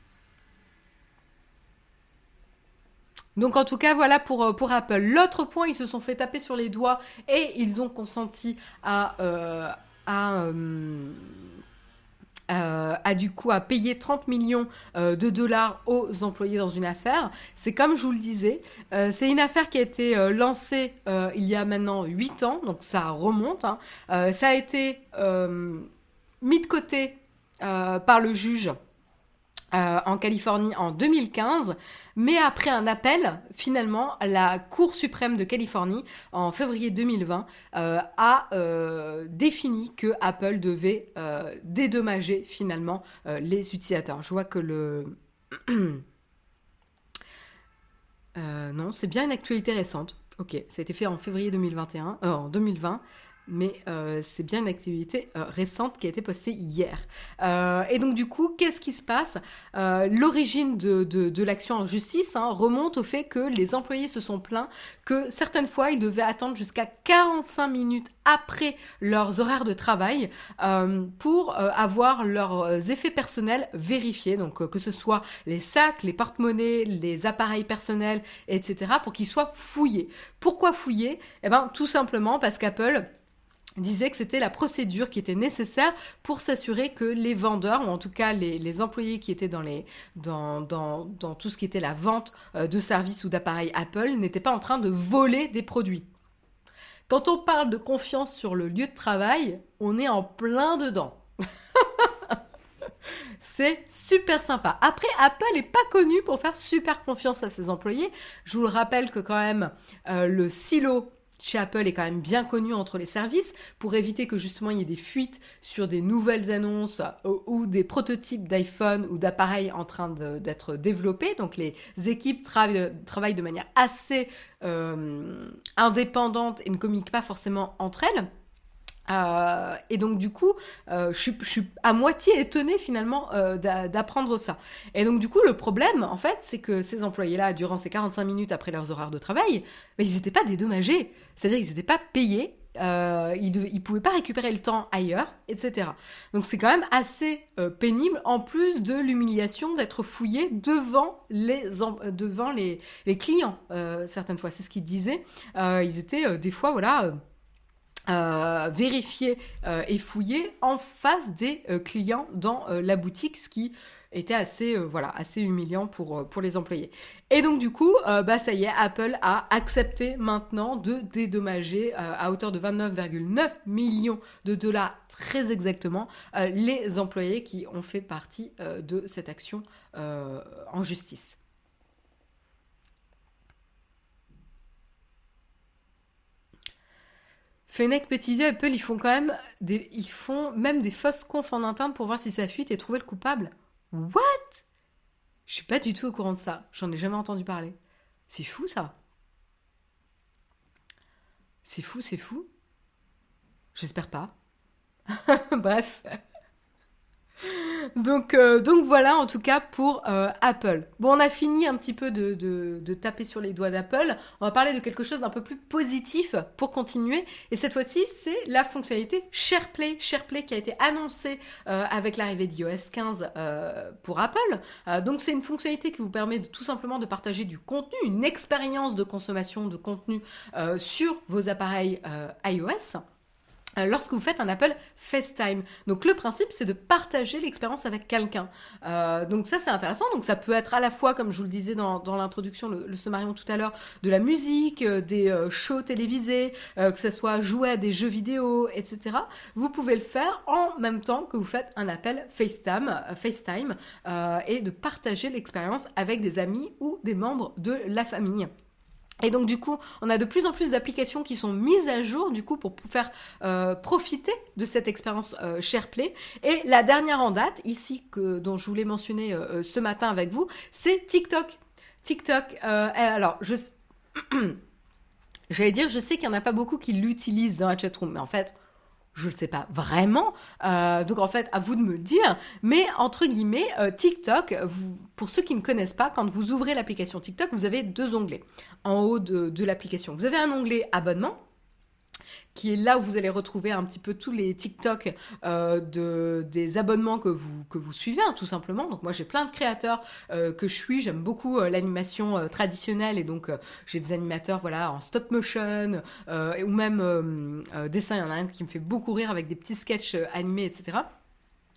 [SPEAKER 1] Donc, en tout cas, voilà pour, pour Apple. L'autre point, ils se sont fait taper sur les doigts et ils ont consenti à... Euh, à euh, Euh, a du coup à payer trente millions euh, de dollars aux employés dans une affaire. C'est comme je vous le disais, euh, c'est une affaire qui a été euh, lancée euh, il y a maintenant huit ans, donc ça remonte. Hein. Euh, ça a été euh, mis de côté euh, par le juge Euh, en Californie en deux mille quinze, mais après un appel, finalement, la Cour suprême de Californie, en février deux mille vingt, euh, a euh, défini que Apple devait euh, dédommager finalement euh, les utilisateurs. Je vois que le... euh, non, c'est bien une actualité récente. Ok, ça a été fait en février deux mille vingt et un, euh, en deux mille vingt. Mais euh, c'est bien une activité euh, récente qui a été postée hier. Euh, et donc du coup, qu'est-ce qui se passe euh, L'origine de, de, de l'action en justice hein, remonte au fait que les employés se sont plaints que certaines fois, ils devaient attendre jusqu'à quarante-cinq minutes après leurs horaires de travail euh, pour euh, avoir leurs effets personnels vérifiés. Donc euh, que ce soit les sacs, les porte-monnaies, les appareils personnels, et cetera pour qu'ils soient fouillés. Pourquoi fouillés Eh ben, tout simplement parce qu'Apple disait que c'était la procédure qui était nécessaire pour s'assurer que les vendeurs, ou en tout cas les, les employés qui étaient dans, les, dans, dans, dans tout ce qui était la vente euh, de services ou d'appareils Apple, n'étaient pas en train de voler des produits. Quand on parle de confiance sur le lieu de travail, on est en plein dedans. C'est super sympa. Après, Apple n'est pas connu pour faire super confiance à ses employés. Je vous le rappelle que quand même, euh, le silo chez Apple est quand même bien connu entre les services pour éviter que justement il y ait des fuites sur des nouvelles annonces ou, ou des prototypes d'iPhone ou d'appareils en train de, d'être développés. Donc les équipes travaillent, travaillent de manière assez euh, indépendante et ne communiquent pas forcément entre elles. Euh, et donc du coup, euh, je, suis, je suis à moitié étonnée finalement euh, d'a, d'apprendre ça. Et donc du coup, le problème, en fait, c'est que ces employés-là, durant ces quarante-cinq minutes après leurs horaires de travail, mais ils n'étaient pas dédommagés. C'est-à-dire qu'ils n'étaient pas payés. Euh, ils ne pouvaient pas récupérer le temps ailleurs, et cetera. Donc c'est quand même assez euh, pénible, en plus de l'humiliation d'être fouillé devant les, en, devant les, les clients, euh, certaines fois. C'est ce qu'ils disaient. Euh, ils étaient euh, des fois, voilà... Euh, Euh, vérifier euh, et fouiller en face des euh, clients dans euh, la boutique, ce qui était assez, euh, voilà, assez humiliant pour, euh, pour les employés. Et donc du coup, euh, bah ça y est, Apple a accepté maintenant de dédommager euh, à hauteur de vingt-neuf virgule neuf millions de dollars, très exactement, euh, les employés qui ont fait partie euh, de cette action euh, en justice. Fennec, Petit Vieux, Apple, ils font quand même des, ils font même des fausses confs en interne pour voir si ça fuite et trouver le coupable. What? Je suis pas du tout au courant de ça. J'en ai jamais entendu parler. C'est fou ça. C'est fou, c'est fou. J'espère pas. Bref. Donc, euh, donc voilà en tout cas pour euh, Apple. Bon, on a fini un petit peu de, de, de taper sur les doigts d'Apple. On va parler de quelque chose d'un peu plus positif pour continuer. Et cette fois-ci, c'est la fonctionnalité SharePlay. SharePlay qui a été annoncée euh, avec l'arrivée d'iOS quinze euh, pour Apple. Euh, donc c'est une fonctionnalité qui vous permet de, tout simplement de partager du contenu, une expérience de consommation de contenu euh, sur vos appareils euh, iOS. Lorsque vous faites un Apple FaceTime. Donc le principe, c'est de partager l'expérience avec quelqu'un. Euh, donc ça, c'est intéressant. Donc ça peut être à la fois, comme je vous le disais dans, dans l'introduction, le, le summarion tout à l'heure, de la musique, euh, des euh, shows télévisés, euh, que ce soit jouer à des jeux vidéo, et cetera. Vous pouvez le faire en même temps que vous faites un appel FaceTime, euh, FaceTime euh, et de partager l'expérience avec des amis ou des membres de la famille. Et donc du coup, on a de plus en plus d'applications qui sont mises à jour du coup pour faire euh, profiter de cette expérience euh, SharePlay. Et la dernière en date, ici que dont je voulais mentionner euh, ce matin avec vous, c'est TikTok. TikTok. Euh, alors, je j'allais dire, je sais qu'il y en a pas beaucoup qui l'utilisent dans la chatroom, mais en fait, je ne sais pas vraiment, euh, donc en fait à vous de me le dire, mais entre guillemets euh, TikTok, vous, pour ceux qui ne connaissent pas, quand vous ouvrez l'application TikTok, vous avez deux onglets en haut de, de l'application. Vous avez un onglet abonnement, qui est là où vous allez retrouver un petit peu tous les TikTok euh, de, des abonnements que vous, que vous suivez, hein, tout simplement. Donc moi, j'ai plein de créateurs euh, que je suis. J'aime beaucoup euh, l'animation euh, traditionnelle et donc euh, j'ai des animateurs voilà, en stop motion euh, ou même euh, euh, dessin. Il y en a un qui me fait beaucoup rire avec des petits sketchs euh, animés, et cetera.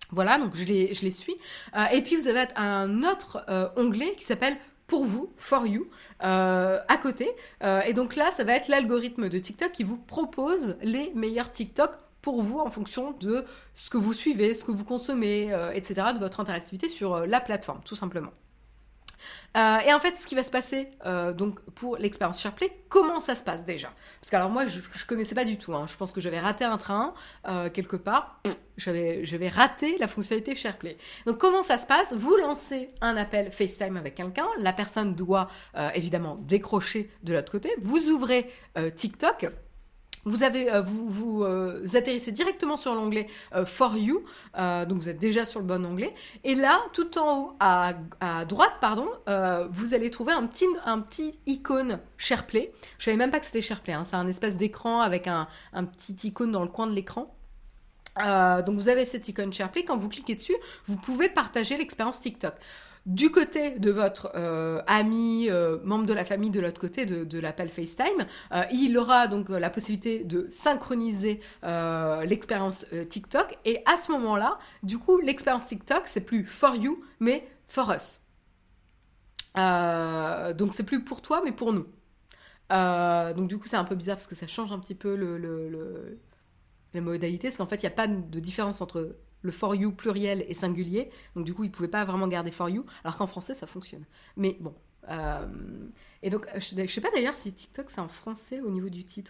[SPEAKER 1] Voilà, donc je les, je les suis. Euh, et puis vous avez un autre euh, onglet qui s'appelle pour vous, for you, euh, à côté. Euh, et donc là, ça va être l'algorithme de TikTok qui vous propose les meilleurs TikTok pour vous en fonction de ce que vous suivez, ce que vous consommez, euh, et cetera, de votre interactivité sur euh, la plateforme, tout simplement. Euh, et en fait, ce qui va se passer euh, donc pour l'expérience SharePlay, comment ça se passe déjà? Parce que alors moi, je, je connaissais pas du tout. Hein. Je pense que j'avais raté un train euh, quelque part. J'avais, j'avais raté la fonctionnalité SharePlay. Donc comment ça se passe? Vous lancez un appel FaceTime avec quelqu'un. La personne doit euh, évidemment décrocher de l'autre côté. Vous ouvrez euh, TikTok. Vous, avez, euh, vous, vous euh, atterrissez directement sur l'onglet euh, For You, euh, donc vous êtes déjà sur le bon onglet. Et là, tout en haut, à, à droite, pardon, euh, vous allez trouver un petit, un petit icône SharePlay. Je savais même pas que c'était SharePlay, hein, c'est un espèce d'écran avec un, un petit icône dans le coin de l'écran. Euh, donc vous avez cette icône SharePlay, quand vous cliquez dessus, vous pouvez partager l'expérience TikTok. Du côté de votre euh, ami, euh, membre de la famille, de l'autre côté de, de l'appel FaceTime, euh, il aura donc la possibilité de synchroniser euh, l'expérience euh, TikTok. Et à ce moment-là, du coup, l'expérience TikTok, c'est plus for you, mais for us. Euh, donc c'est plus pour toi, mais pour nous. Euh, donc du coup, c'est un peu bizarre parce que ça change un petit peu le, le, le, les modalités, parce qu'en fait, il n'y a pas de différence entre le for you pluriel et singulier, donc du coup, ils ne pouvaient pas vraiment garder for you, alors qu'en français, ça fonctionne. Mais bon. Euh, et donc, je ne sais pas d'ailleurs si TikTok, c'est en français au niveau du titre.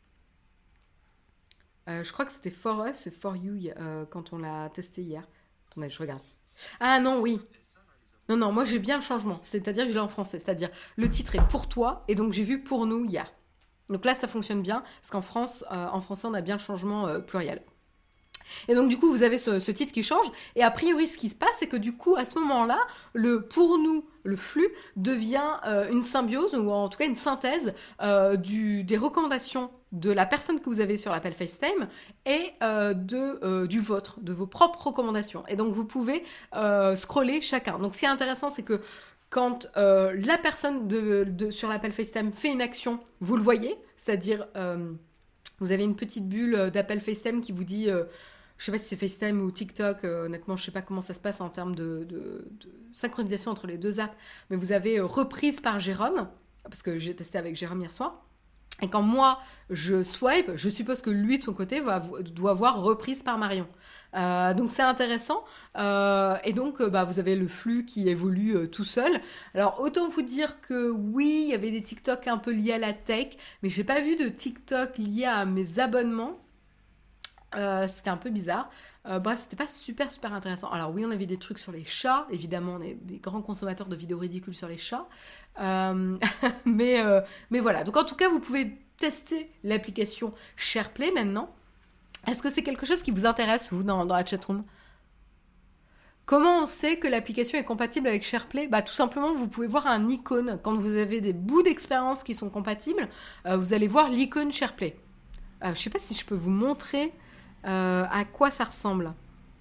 [SPEAKER 1] Euh, je crois que c'était for us et for you euh, quand on l'a testé hier. Attendez, je regarde. Ah non, oui. Non, non, moi j'ai bien le changement, c'est-à-dire que je l'ai en français, c'est-à-dire le titre est pour toi, et donc j'ai vu pour nous hier. Donc là, ça fonctionne bien, parce qu'en France, euh, en français, on a bien le changement euh, pluriel. Et donc du coup, vous avez ce, ce titre qui change. Et a priori, ce qui se passe, c'est que du coup, à ce moment-là, le pour nous, le flux, devient euh, une symbiose, ou en tout cas une synthèse euh, du, des recommandations de la personne que vous avez sur l'appel FaceTime et euh, de, euh, du vôtre, de vos propres recommandations. Et donc vous pouvez euh, scroller chacun. Donc ce qui est intéressant, c'est que quand euh, la personne de, de, sur l'appel FaceTime fait une action, vous le voyez, c'est-à-dire euh, vous avez une petite bulle d'appel FaceTime qui vous dit... Euh, je sais pas si c'est FaceTime ou TikTok, euh, honnêtement, je sais pas comment ça se passe en termes de, de, de synchronisation entre les deux apps, mais vous avez euh, reprise par Jérôme, parce que j'ai testé avec Jérôme hier soir, et quand moi, je swipe, je suppose que lui, de son côté, va, doit voir reprise par Marion. Euh, donc c'est intéressant, euh, et donc euh, bah, vous avez le flux qui évolue euh, tout seul. Alors autant vous dire que oui, il y avait des TikTok un peu liés à la tech, mais j'ai pas vu de TikTok liés à mes abonnements. Euh, c'était un peu bizarre. Euh, bref, c'était pas super super intéressant. Alors oui, on avait des trucs sur les chats, évidemment, on est des grands consommateurs de vidéos ridicules sur les chats. Euh, mais, euh, mais voilà, donc en tout cas, vous pouvez tester l'application SharePlay maintenant. Est-ce que c'est quelque chose qui vous intéresse, vous, dans, dans la chatroom? Comment on sait que l'application est compatible avec SharePlay? Bah, tout simplement, vous pouvez voir un icône. Quand vous avez des bouts d'expérience qui sont compatibles, euh, vous allez voir l'icône SharePlay. Euh, je sais pas si je peux vous montrer... Euh, à quoi ça ressemble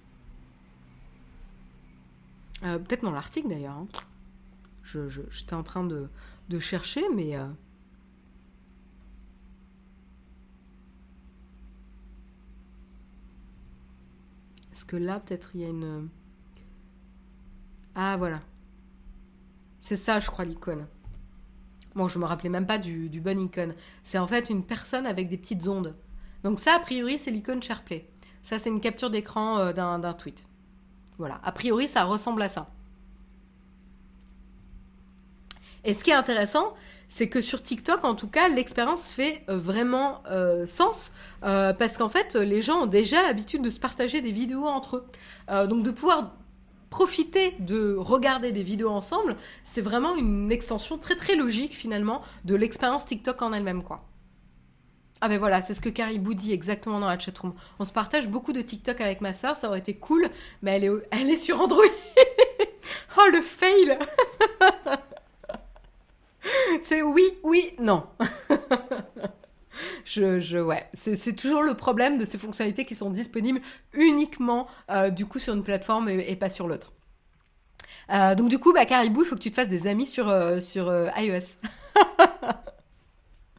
[SPEAKER 1] euh, peut-être dans l'article d'ailleurs. Hein. Je, je, j'étais en train de, de chercher, mais... Euh... Est-ce que là, peut-être, il y a une... Ah, voilà. C'est ça, je crois, l'icône. Bon, je me rappelais même pas du, du bon icône. C'est en fait une personne avec des petites ondes. Donc ça, a priori, c'est l'icône SharePlay. Ça, c'est une capture d'écran euh, d'un, d'un tweet. Voilà. A priori, ça ressemble à ça. Et ce qui est intéressant, c'est que sur TikTok, en tout cas, l'expérience fait euh, vraiment euh, sens. Euh, parce qu'en fait, les gens ont déjà l'habitude de se partager des vidéos entre eux. Euh, donc de pouvoir profiter de regarder des vidéos ensemble, c'est vraiment une extension très très logique, finalement, de l'expérience TikTok en elle-même, quoi. Ah ben voilà, c'est ce que Caribou dit exactement dans la chatroom. On se partage beaucoup de TikTok avec ma sœur, ça aurait été cool, mais elle est, elle est sur Android. Oh le fail. C'est oui, oui, non. je, je, ouais, c'est, c'est toujours le problème de ces fonctionnalités qui sont disponibles uniquement euh, du coup sur une plateforme et, et pas sur l'autre. Euh, donc du coup, bah, Caribou, il faut que tu te fasses des amis sur, euh, sur euh, iOS.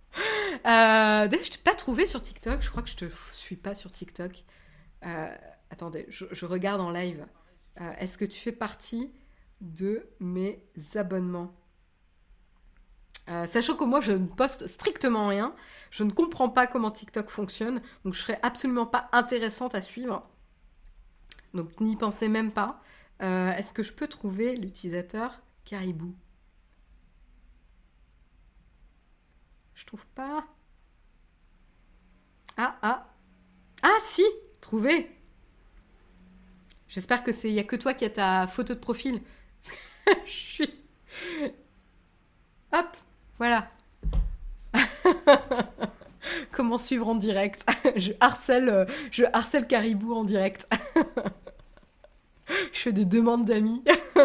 [SPEAKER 1] Euh, d'ailleurs, je t'ai pas trouvé sur TikTok. Je crois que je te suis pas sur TikTok. Euh, attendez, je, je regarde en live. Euh, est-ce que tu fais partie de mes abonnements? Euh, sachant que moi je ne poste strictement rien, je ne comprends pas comment TikTok fonctionne, donc je serais absolument pas intéressante à suivre. Donc n'y pensez même pas. Euh, est-ce que je peux trouver l'utilisateur Caribou? Je trouve pas. Ah ah ah si, trouvé. J'espère que c'est, il y a que toi qui as ta photo de profil. Je suis. Hop, voilà. Comment suivre en direct? Je harcèle, euh, je harcèle Caribou en direct. Je fais des demandes d'amis.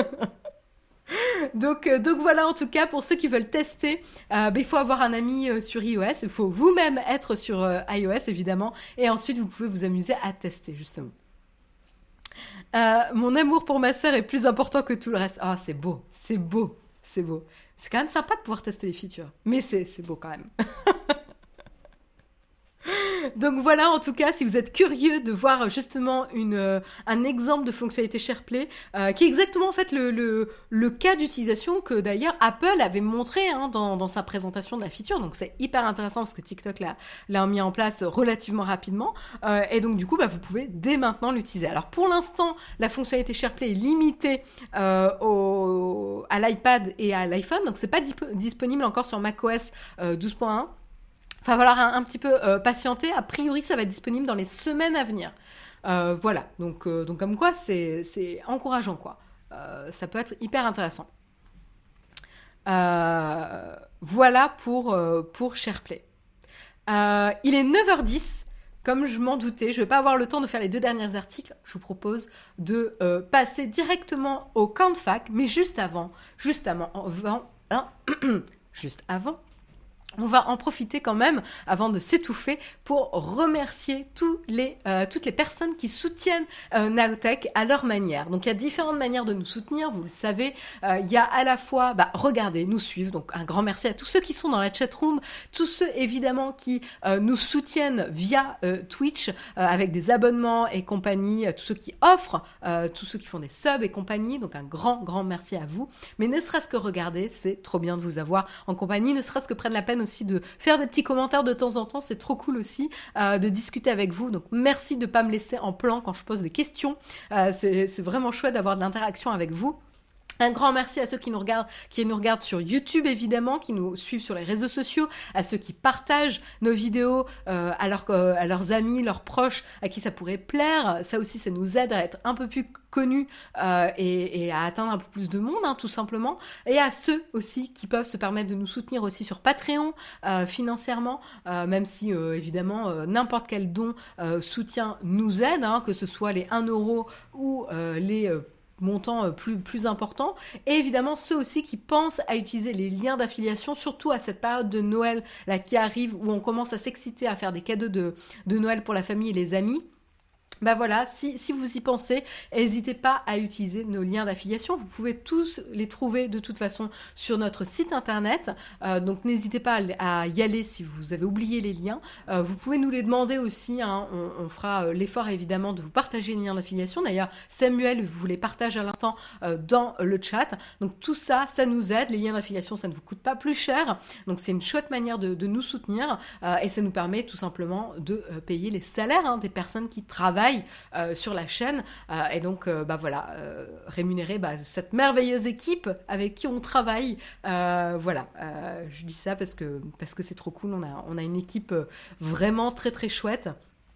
[SPEAKER 1] Donc, euh, donc voilà, en tout cas, pour ceux qui veulent tester, euh, bah, il faut avoir un ami euh, sur iOS, il faut vous-même être sur euh, iOS, évidemment, et ensuite vous pouvez vous amuser à tester, justement. Euh, mon amour pour ma sœur est plus important que tout le reste. Ah, c'est beau, c'est beau, c'est beau. C'est quand même sympa de pouvoir tester les features, mais c'est, c'est beau quand même. Donc voilà, en tout cas, si vous êtes curieux de voir justement une, euh, un exemple de fonctionnalité SharePlay, euh, qui est exactement en fait le, le, le cas d'utilisation que d'ailleurs Apple avait montré hein, dans, dans sa présentation de la feature. Donc c'est hyper intéressant parce que TikTok l'a, l'a mis en place relativement rapidement. Euh, et donc du coup, bah, vous pouvez dès maintenant l'utiliser. Alors pour l'instant, la fonctionnalité SharePlay est limitée euh, au, à l'iPad et à l'iPhone. Donc c'est pas dip- disponible encore sur macOS euh, douze point un. Il va falloir un, un petit peu euh, patienter. A priori, ça va être disponible dans les semaines à venir. Euh, voilà, donc, euh, donc comme quoi, c'est, c'est encourageant, quoi. Euh, ça peut être hyper intéressant. Euh, voilà pour, euh, pour SharePlay. Euh, il est neuf heures dix. Comme je m'en doutais, je ne vais pas avoir le temps de faire les deux derniers articles. Je vous propose de euh, passer directement au camp de fac, mais juste avant, juste avant, hein, juste avant, on va en profiter quand même, avant de s'étouffer, pour remercier tous les, euh, toutes les personnes qui soutiennent euh, Nowtech à leur manière. Donc il y a différentes manières de nous soutenir, vous le savez. Euh, il y a à la fois, bah, regardez, nous suivre. Donc un grand merci à tous ceux qui sont dans la chatroom, tous ceux évidemment qui euh, nous soutiennent via euh, Twitch, euh, avec des abonnements et compagnie, euh, tous ceux qui offrent, euh, tous ceux qui font des subs et compagnie. Donc un grand, grand merci à vous. Mais ne serait-ce que regarder, c'est trop bien de vous avoir en compagnie, ne serait-ce que prendre la peine aussi de faire des petits commentaires de temps en temps, c'est trop cool aussi euh, de discuter avec vous. Donc merci de pas me laisser en plan quand je pose des questions. Euh, c'est, c'est vraiment chouette d'avoir de l'interaction avec vous. Un grand merci à ceux qui nous regardent, qui nous regardent sur YouTube évidemment, qui nous suivent sur les réseaux sociaux, à ceux qui partagent nos vidéos euh, à, leur, euh, à leurs amis, leurs proches, à qui ça pourrait plaire. Ça aussi, ça nous aide à être un peu plus connus euh, et, et à atteindre un peu plus de monde, hein, tout simplement. Et à ceux aussi qui peuvent se permettre de nous soutenir aussi sur Patreon euh, financièrement, euh, même si euh, évidemment euh, n'importe quel don euh, soutien nous aide, hein, que ce soit les un euro ou euh, les euh, montant plus, plus important, et évidemment ceux aussi qui pensent à utiliser les liens d'affiliation, surtout à cette période de Noël là qui arrive, où on commence à s'exciter à faire des cadeaux de, de Noël pour la famille et les amis. Bah voilà, si, si vous y pensez, n'hésitez pas à utiliser nos liens d'affiliation. Vous pouvez tous les trouver de toute façon sur notre site internet. Euh, donc n'hésitez pas à, à y aller si vous avez oublié les liens. Euh, vous pouvez nous les demander aussi. Hein. On, on fera l'effort évidemment de vous partager les liens d'affiliation. D'ailleurs, Samuel vous les partage à l'instant euh, dans le chat. Donc tout ça, ça nous aide. Les liens d'affiliation, ça ne vous coûte pas plus cher. Donc c'est une chouette manière de, de nous soutenir euh, et ça nous permet tout simplement de euh, payer les salaires hein, des personnes qui travaillent Euh, sur la chaîne euh, et donc euh, bah voilà euh, rémunérer bah, cette merveilleuse équipe avec qui on travaille euh, voilà euh, je dis ça parce que parce que c'est trop cool, on a on a une équipe vraiment très très chouette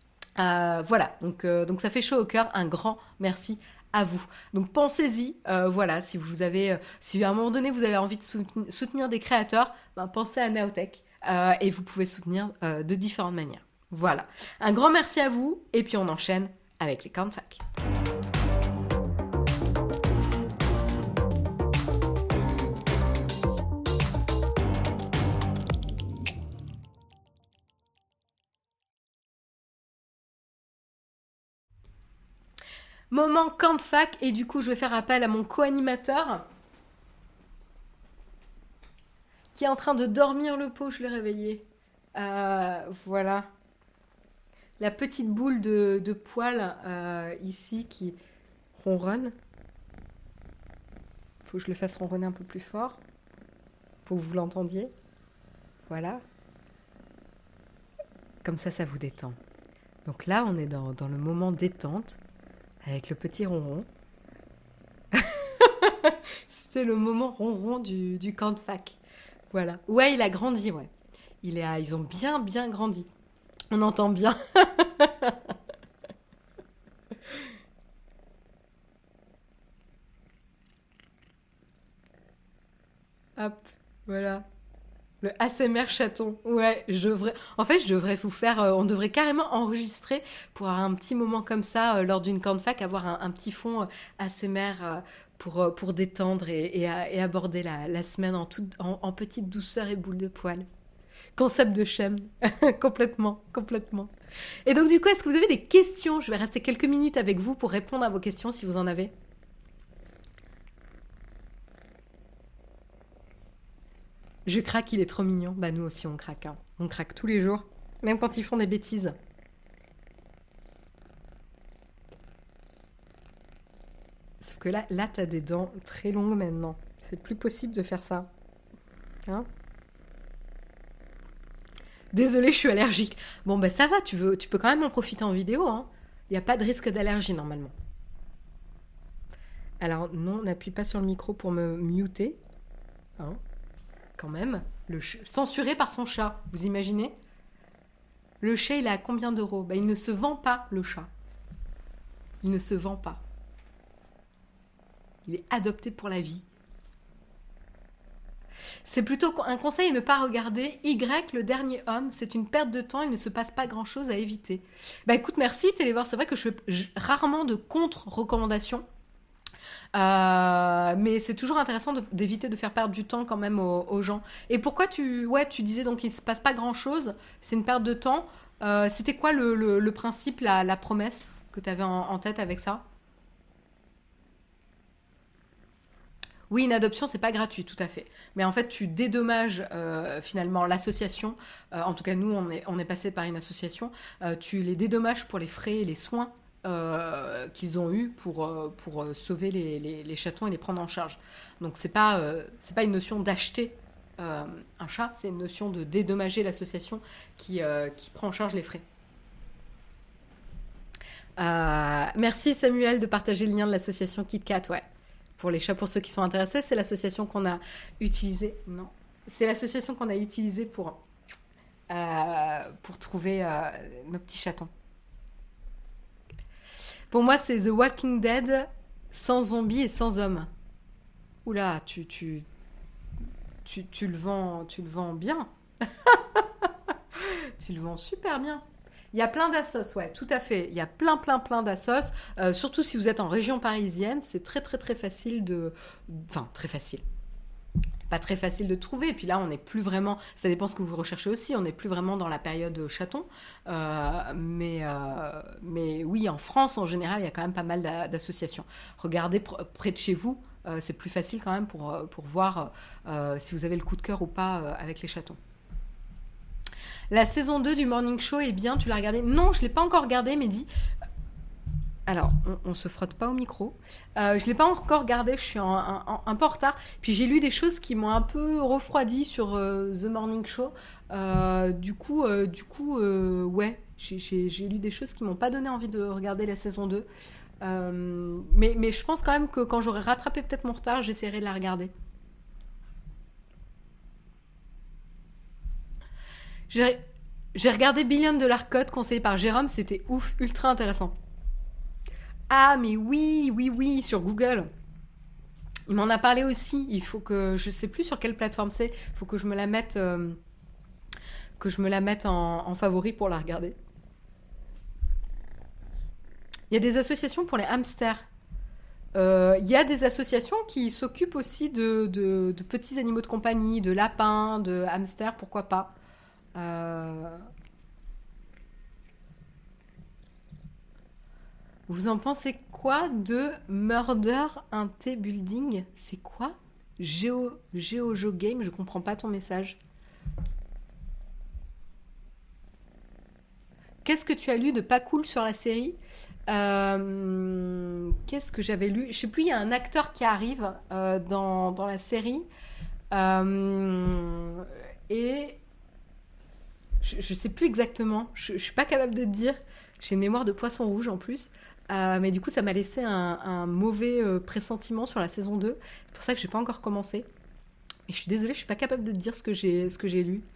[SPEAKER 1] euh, voilà donc euh, donc ça fait chaud au cœur, un grand merci à vous. Donc pensez-y, euh, voilà, si vous avez, euh, si à un moment donné vous avez envie de soutenir, soutenir des créateurs, ben, pensez à Nowtech euh, et vous pouvez soutenir euh, de différentes manières. Voilà, un grand merci à vous, et puis on enchaîne avec les camps de fac. Moment camp de fac, et du coup je vais faire appel à mon co-animateur qui est en train de dormir le pot, je l'ai réveillé. Euh, voilà. la petite boule de, de poils euh, ici qui ronronne. Faut que je le fasse ronronner un peu plus fort pour que vous l'entendiez. Voilà. Comme ça, ça vous détend. Donc là, on est dans, dans le moment détente avec le petit ronron. C'était le moment ronron du, du camp de fac. Voilà. Ouais, il a grandi, ouais. Il est, à- ils ont bien, bien grandi. On entend bien. Hop, voilà. Le A S M R chaton. Ouais, je devrais. En fait, je devrais vous faire. euh, on devrait carrément enregistrer pour avoir un petit moment comme ça euh, lors d'une camp de fac, avoir un, un petit fond euh, A S M R euh, pour, euh, pour détendre et, et, a- et aborder la, la semaine en, toute, en, en petite douceur et boule de poil. Concept de chaîne. Complètement, complètement. Et donc, du coup, est-ce que vous avez des questions? Je vais rester quelques minutes avec vous pour répondre à vos questions si vous en avez. Je craque, il est trop mignon. Bah, nous aussi, on craque. Hein. On craque tous les jours, même quand ils font des bêtises. Sauf que là, là, t'as des dents très longues maintenant. C'est plus possible de faire ça. Hein? Désolée, je suis allergique. Bon, bah ça va, tu, veux, tu peux quand même en profiter en vidéo. Hein. Il n'y a pas de risque d'allergie normalement. Alors, non, n'appuie pas sur le micro pour me muter. Hein, quand même. Le ch- censuré par son chat, vous imaginez? Le chat, il est à combien d'euros? Bah, il ne se vend pas, le chat. Il ne se vend pas. Il est adopté pour la vie. C'est plutôt un conseil à ne pas regarder. Y, le dernier homme, c'est une perte de temps, il ne se passe pas grand-chose à éviter. Bah écoute, merci Télévore, c'est vrai que je fais j- rarement de contre-recommandations. Euh, mais c'est toujours intéressant de- d'éviter de faire perdre du temps quand même aux, aux gens. Et pourquoi tu, ouais, tu disais donc il se passe pas grand-chose, c'est une perte de temps. Euh, C'était quoi le, le- le principe, la, la promesse que tu avais en, en tête avec ça? Oui, une adoption, c'est pas gratuit, tout à fait. Mais en fait, tu dédommages euh, finalement l'association. Euh, en tout cas, nous, on est, on est passé par une association. Euh, tu les dédommages pour les frais et les soins euh, qu'ils ont eus pour, euh, pour euh, sauver les, les- les chatons et les prendre en charge. Donc, c'est pas, euh, c'est pas une notion d'acheter euh, un chat, c'est une notion de dédommager l'association qui, euh, qui prend en charge les frais. Euh, merci Samuel de partager le lien de l'association KitKat, ouais. Pour les chats, pour ceux qui sont intéressés, c'est l'association qu'on a utilisée. Non, c'est l'association qu'on a utilisée pour euh, pour trouver euh, nos petits chatons. Pour moi, c'est The Walking Dead sans zombies et sans hommes. Oula, tu tu tu, tu le vends, tu le vends bien. Tu le vends super bien. Il y a plein d'assos, ouais, tout à fait. Il y a plein, plein, plein d'assos. Euh, surtout si vous êtes en région parisienne, c'est très, très, très facile de. Enfin, très facile. Pas très facile de trouver. Et puis là, on n'est plus vraiment. Ça dépend ce que vous recherchez aussi. On n'est plus vraiment dans la période chaton. Euh, mais, euh, mais oui, en France, en général, il y a quand même pas mal d'a- d'associations. Regardez pr- près de chez vous. Euh, c'est plus facile quand même pour, euh, pour voir euh, si vous avez le coup de cœur ou pas euh, avec les chatons. La saison deux du Morning Show est bien, tu l'as regardé? Non, je ne l'ai pas encore regardé, mais dis. Alors, on, on se frotte pas au micro. Euh, je ne l'ai pas encore regardé, je suis en- en- un peu en retard. Puis j'ai lu des choses qui m'ont un peu refroidi sur euh, The Morning Show. Euh, du coup, euh, du coup euh, ouais, j'ai j'ai- j'ai lu des choses qui m'ont pas donné envie de regarder la saison deux. Euh, mais, mais je pense quand même que quand j'aurai rattrapé peut-être mon retard, j'essaierai de la regarder. J'ai j'ai regardé Billion de l'Arcotte conseillé par Jérôme, c'était ouf, ultra intéressant. Ah mais oui, oui, oui, sur Google. Il m'en a parlé aussi. Il faut que je sais plus sur quelle plateforme c'est. Il faut que je me la mette, euh, que je me la mette en, en favori pour la regarder. Il y a des associations pour les hamsters. Euh, Il y a des associations qui s'occupent aussi de, de- de petits animaux de compagnie, de lapins, de hamsters, pourquoi pas. Euh, Vous en pensez quoi de Murder in T Building? C'est quoi? Géo, Géojo Game, je comprends pas ton message. Qu'est-ce qu'est-ce que tu as lu de pas cool sur la série ? Euh, qu'est-ce que j'avais lu ? Je sais plus, il y a un acteur qui arrive euh, dans, dans la série. Euh, et je, je sais plus exactement. Je, je suis pas capable de te dire. J'ai une mémoire de poisson rouge en plus. Euh, mais du coup, ça m'a laissé un, un mauvais euh, pressentiment sur la saison deux. C'est pour ça que j'ai pas encore commencé. Et je suis désolée, je suis pas capable de te dire ce que j'ai, ce que j'ai lu.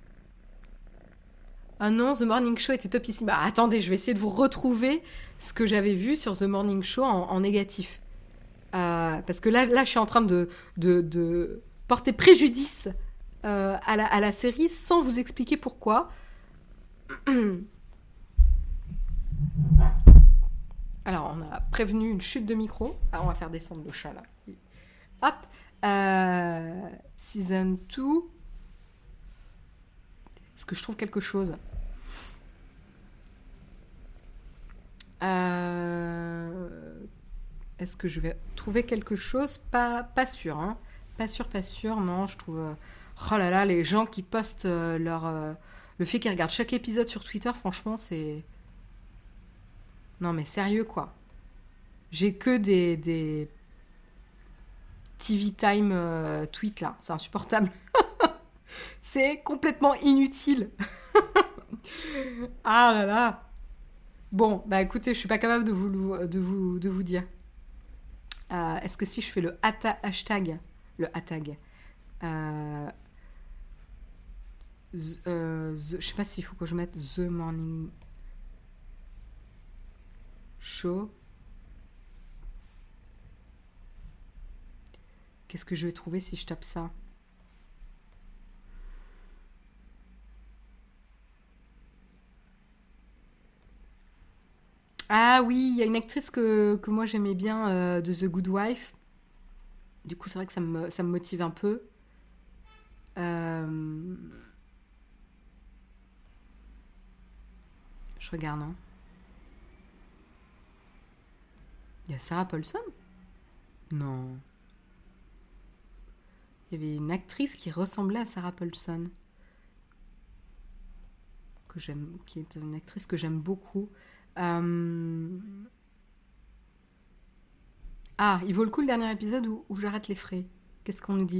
[SPEAKER 1] Ah non, The Morning Show était topissime. Ah, attendez, je vais essayer de vous retrouver ce que j'avais vu sur The Morning Show en, en négatif. Euh, parce que là, là, je suis en train de, de, de porter préjudice euh, à, la, à la série sans vous expliquer pourquoi. Alors, on a prévenu une chute de micro. Ah, on va faire descendre le chat, là. Hop. Euh, season deux. Est-ce que je trouve quelque chose ? euh... Est-ce que je vais trouver quelque chose ? Pas, pas sûr, hein. Pas sûr, pas sûr. Non, je trouve... euh, Oh là là, les gens qui postent euh, leur... euh, Le fait qu'ils regardent chaque épisode sur Twitter, franchement, c'est... Non, mais sérieux, quoi. J'ai que des... des... T V Time euh, tweets, là. C'est insupportable. C'est complètement inutile. Ah là là. Bon, bah écoutez, je suis pas capable de vous, de vous, de vous dire. Euh, est-ce que si je fais le hata- hashtag, le hashtag, euh, the, euh, the- je sais pas s'il faut que je mette The Morning Show. Qu'est-ce que je vais trouver si je tape ça ? Ah oui, il y a une actrice que, que moi j'aimais bien euh, de The Good Wife. Du coup, c'est vrai que ça me, ça me motive un peu. Euh, Je regarde, hein. Il y a Sarah Paulson ? Non. Il y avait une actrice qui ressemblait à Sarah Paulson. Que j'aime, qui est une actrice que j'aime beaucoup. Euh... Ah, il vaut le coup le dernier épisode où, où j'arrête les frais. Qu'est-ce qu'on nous dit ?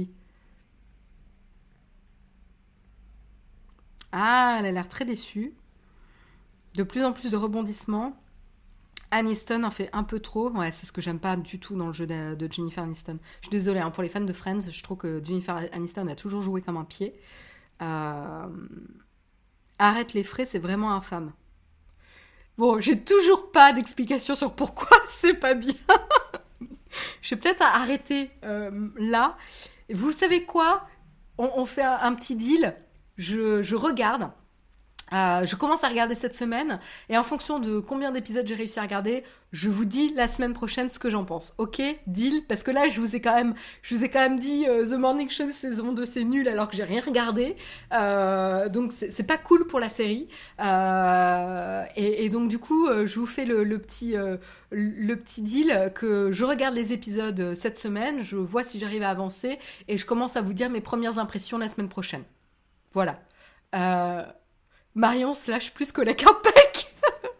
[SPEAKER 1] Ah, elle a l'air très déçue. De plus en plus de rebondissements. Aniston en fait un peu trop. Ouais, c'est ce que j'aime pas du tout dans le jeu de, de Jennifer Aniston. Je suis désolée, hein, pour les fans de Friends, je trouve que Jennifer Aniston a toujours joué comme un pied. Euh... Arrête les frais, c'est vraiment infâme. Bon, j'ai toujours pas d'explication sur pourquoi c'est pas bien. Je vais peut-être arrêter euh, là. Vous savez quoi ? on, on fait un, un petit deal. Je, je regarde. Euh, je commence à regarder cette semaine. Et en fonction de combien d'épisodes j'ai réussi à regarder, je vous dis la semaine prochaine ce que j'en pense. Ok ? Deal ? Parce que là, je vous ai quand même, je vous ai quand même dit euh, The Morning Show saison deux, c'est nul alors que j'ai rien regardé. Euh, donc, c'est, c'est pas cool pour la série. Euh, et, et donc, du coup, euh, je vous fais le, le, petit, euh, le petit deal que je regarde les épisodes cette semaine, je vois si j'arrive à avancer et je commence à vous dire mes premières impressions la semaine prochaine. Voilà. Euh... Marion slash plus collègue impec.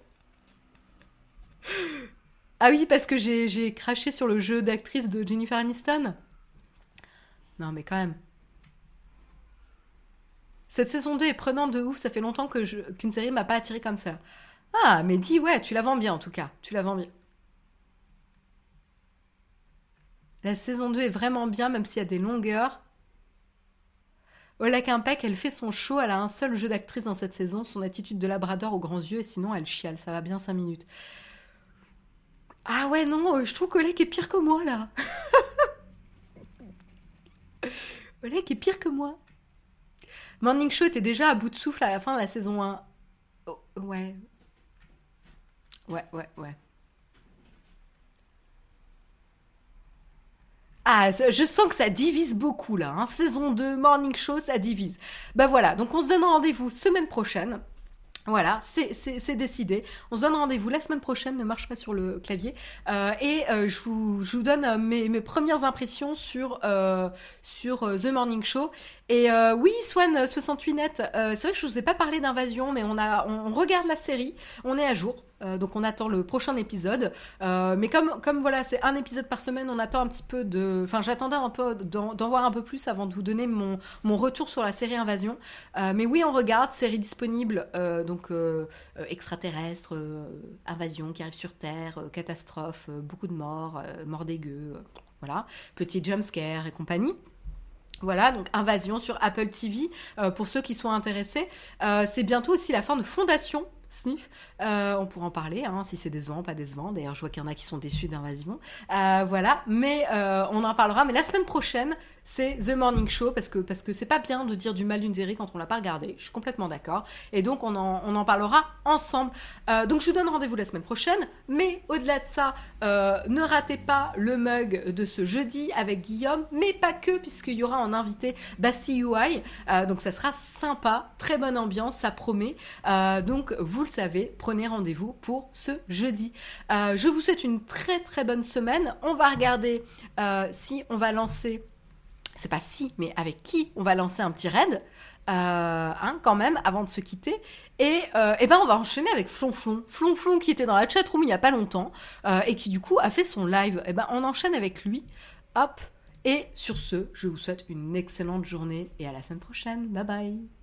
[SPEAKER 1] Ah oui, parce que j'ai, j'ai craché sur le jeu d'actrice de Jennifer Aniston. Non, mais quand même. Cette saison deux est prenante de ouf, ça fait longtemps que je, qu'une série m'a pas attirée comme ça. Ah, mais dis, ouais, tu la vends bien en tout cas. Tu la vends bien. La saison deux est vraiment bien, même s'il y a des longueurs. Ola Impec, elle fait son show, elle a un seul jeu d'actrice dans cette saison, son attitude de labrador aux grands yeux, et sinon elle chiale, ça va bien cinq minutes. Ah ouais, non, je trouve qu'Olek est pire que moi, là. Olek est pire que moi. Morning Show était déjà à bout de souffle à la fin de la saison un. Oh, ouais. Ouais, ouais, ouais. Ah, je sens que ça divise beaucoup là. Hein. Saison deux, Morning Show, ça divise. Bah voilà, donc on se donne rendez-vous semaine prochaine. Voilà, c'est, c'est, c'est décidé. On se donne rendez-vous la semaine prochaine, ne marche pas sur le clavier. Euh, et euh, je, vous, je vous donne euh, mes, mes premières impressions sur, euh, sur euh, The Morning Show. Et euh, oui, Swan soixante-huit net, euh, c'est vrai que je vous ai pas parlé d'Invasion, mais on, a, on, on regarde la série, on est à jour. Euh, donc on attend le prochain épisode. Euh, mais comme, comme voilà, c'est un épisode par semaine, on attend un petit peu de... Enfin, j'attendais un peu d'en, d'en voir un peu plus avant de vous donner mon, mon retour sur la série Invasion. Euh, mais oui, on regarde, série disponible, euh, donc euh, euh, extraterrestre, euh, invasion qui arrive sur Terre, euh, catastrophe, euh, beaucoup de morts, euh, morts dégueux, euh, voilà, petit jumpscare et compagnie. Voilà, donc Invasion sur Apple T V, euh, pour ceux qui sont intéressés. Euh, c'est bientôt aussi la fin de Fondation Sniff. Euh, on pourra en parler, hein, si c'est décevant, pas décevant. D'ailleurs, je vois qu'il y en a qui sont déçus d'Invasion. Euh, voilà, mais euh, on en parlera. Mais la semaine prochaine, c'est The Morning Show, parce que parce que c'est pas bien de dire du mal d'une série quand on l'a pas regardée. Je suis complètement d'accord. Et donc, on en, on en parlera ensemble. Euh, donc, je vous donne rendez-vous la semaine prochaine. Mais au-delà de ça, euh, ne ratez pas le mug de ce jeudi avec Guillaume, mais pas que, puisqu'il y aura en invité Bastille U I. Euh, donc, ça sera sympa, très bonne ambiance, ça promet. Euh, donc, vous le savez, prenez rendez-vous pour ce jeudi. Euh, je vous souhaite une très très bonne semaine. On va regarder euh, si on va lancer... C'est pas si, mais avec qui on va lancer un petit raid, euh, hein, quand même, avant de se quitter. Et, euh, et ben on va enchaîner avec Flonflon. Flonflon qui était dans la chatroom il y a pas longtemps, euh, et qui du coup a fait son live. Et ben on enchaîne avec lui. Hop. Et sur ce, je vous souhaite une excellente journée et à la semaine prochaine. Bye bye.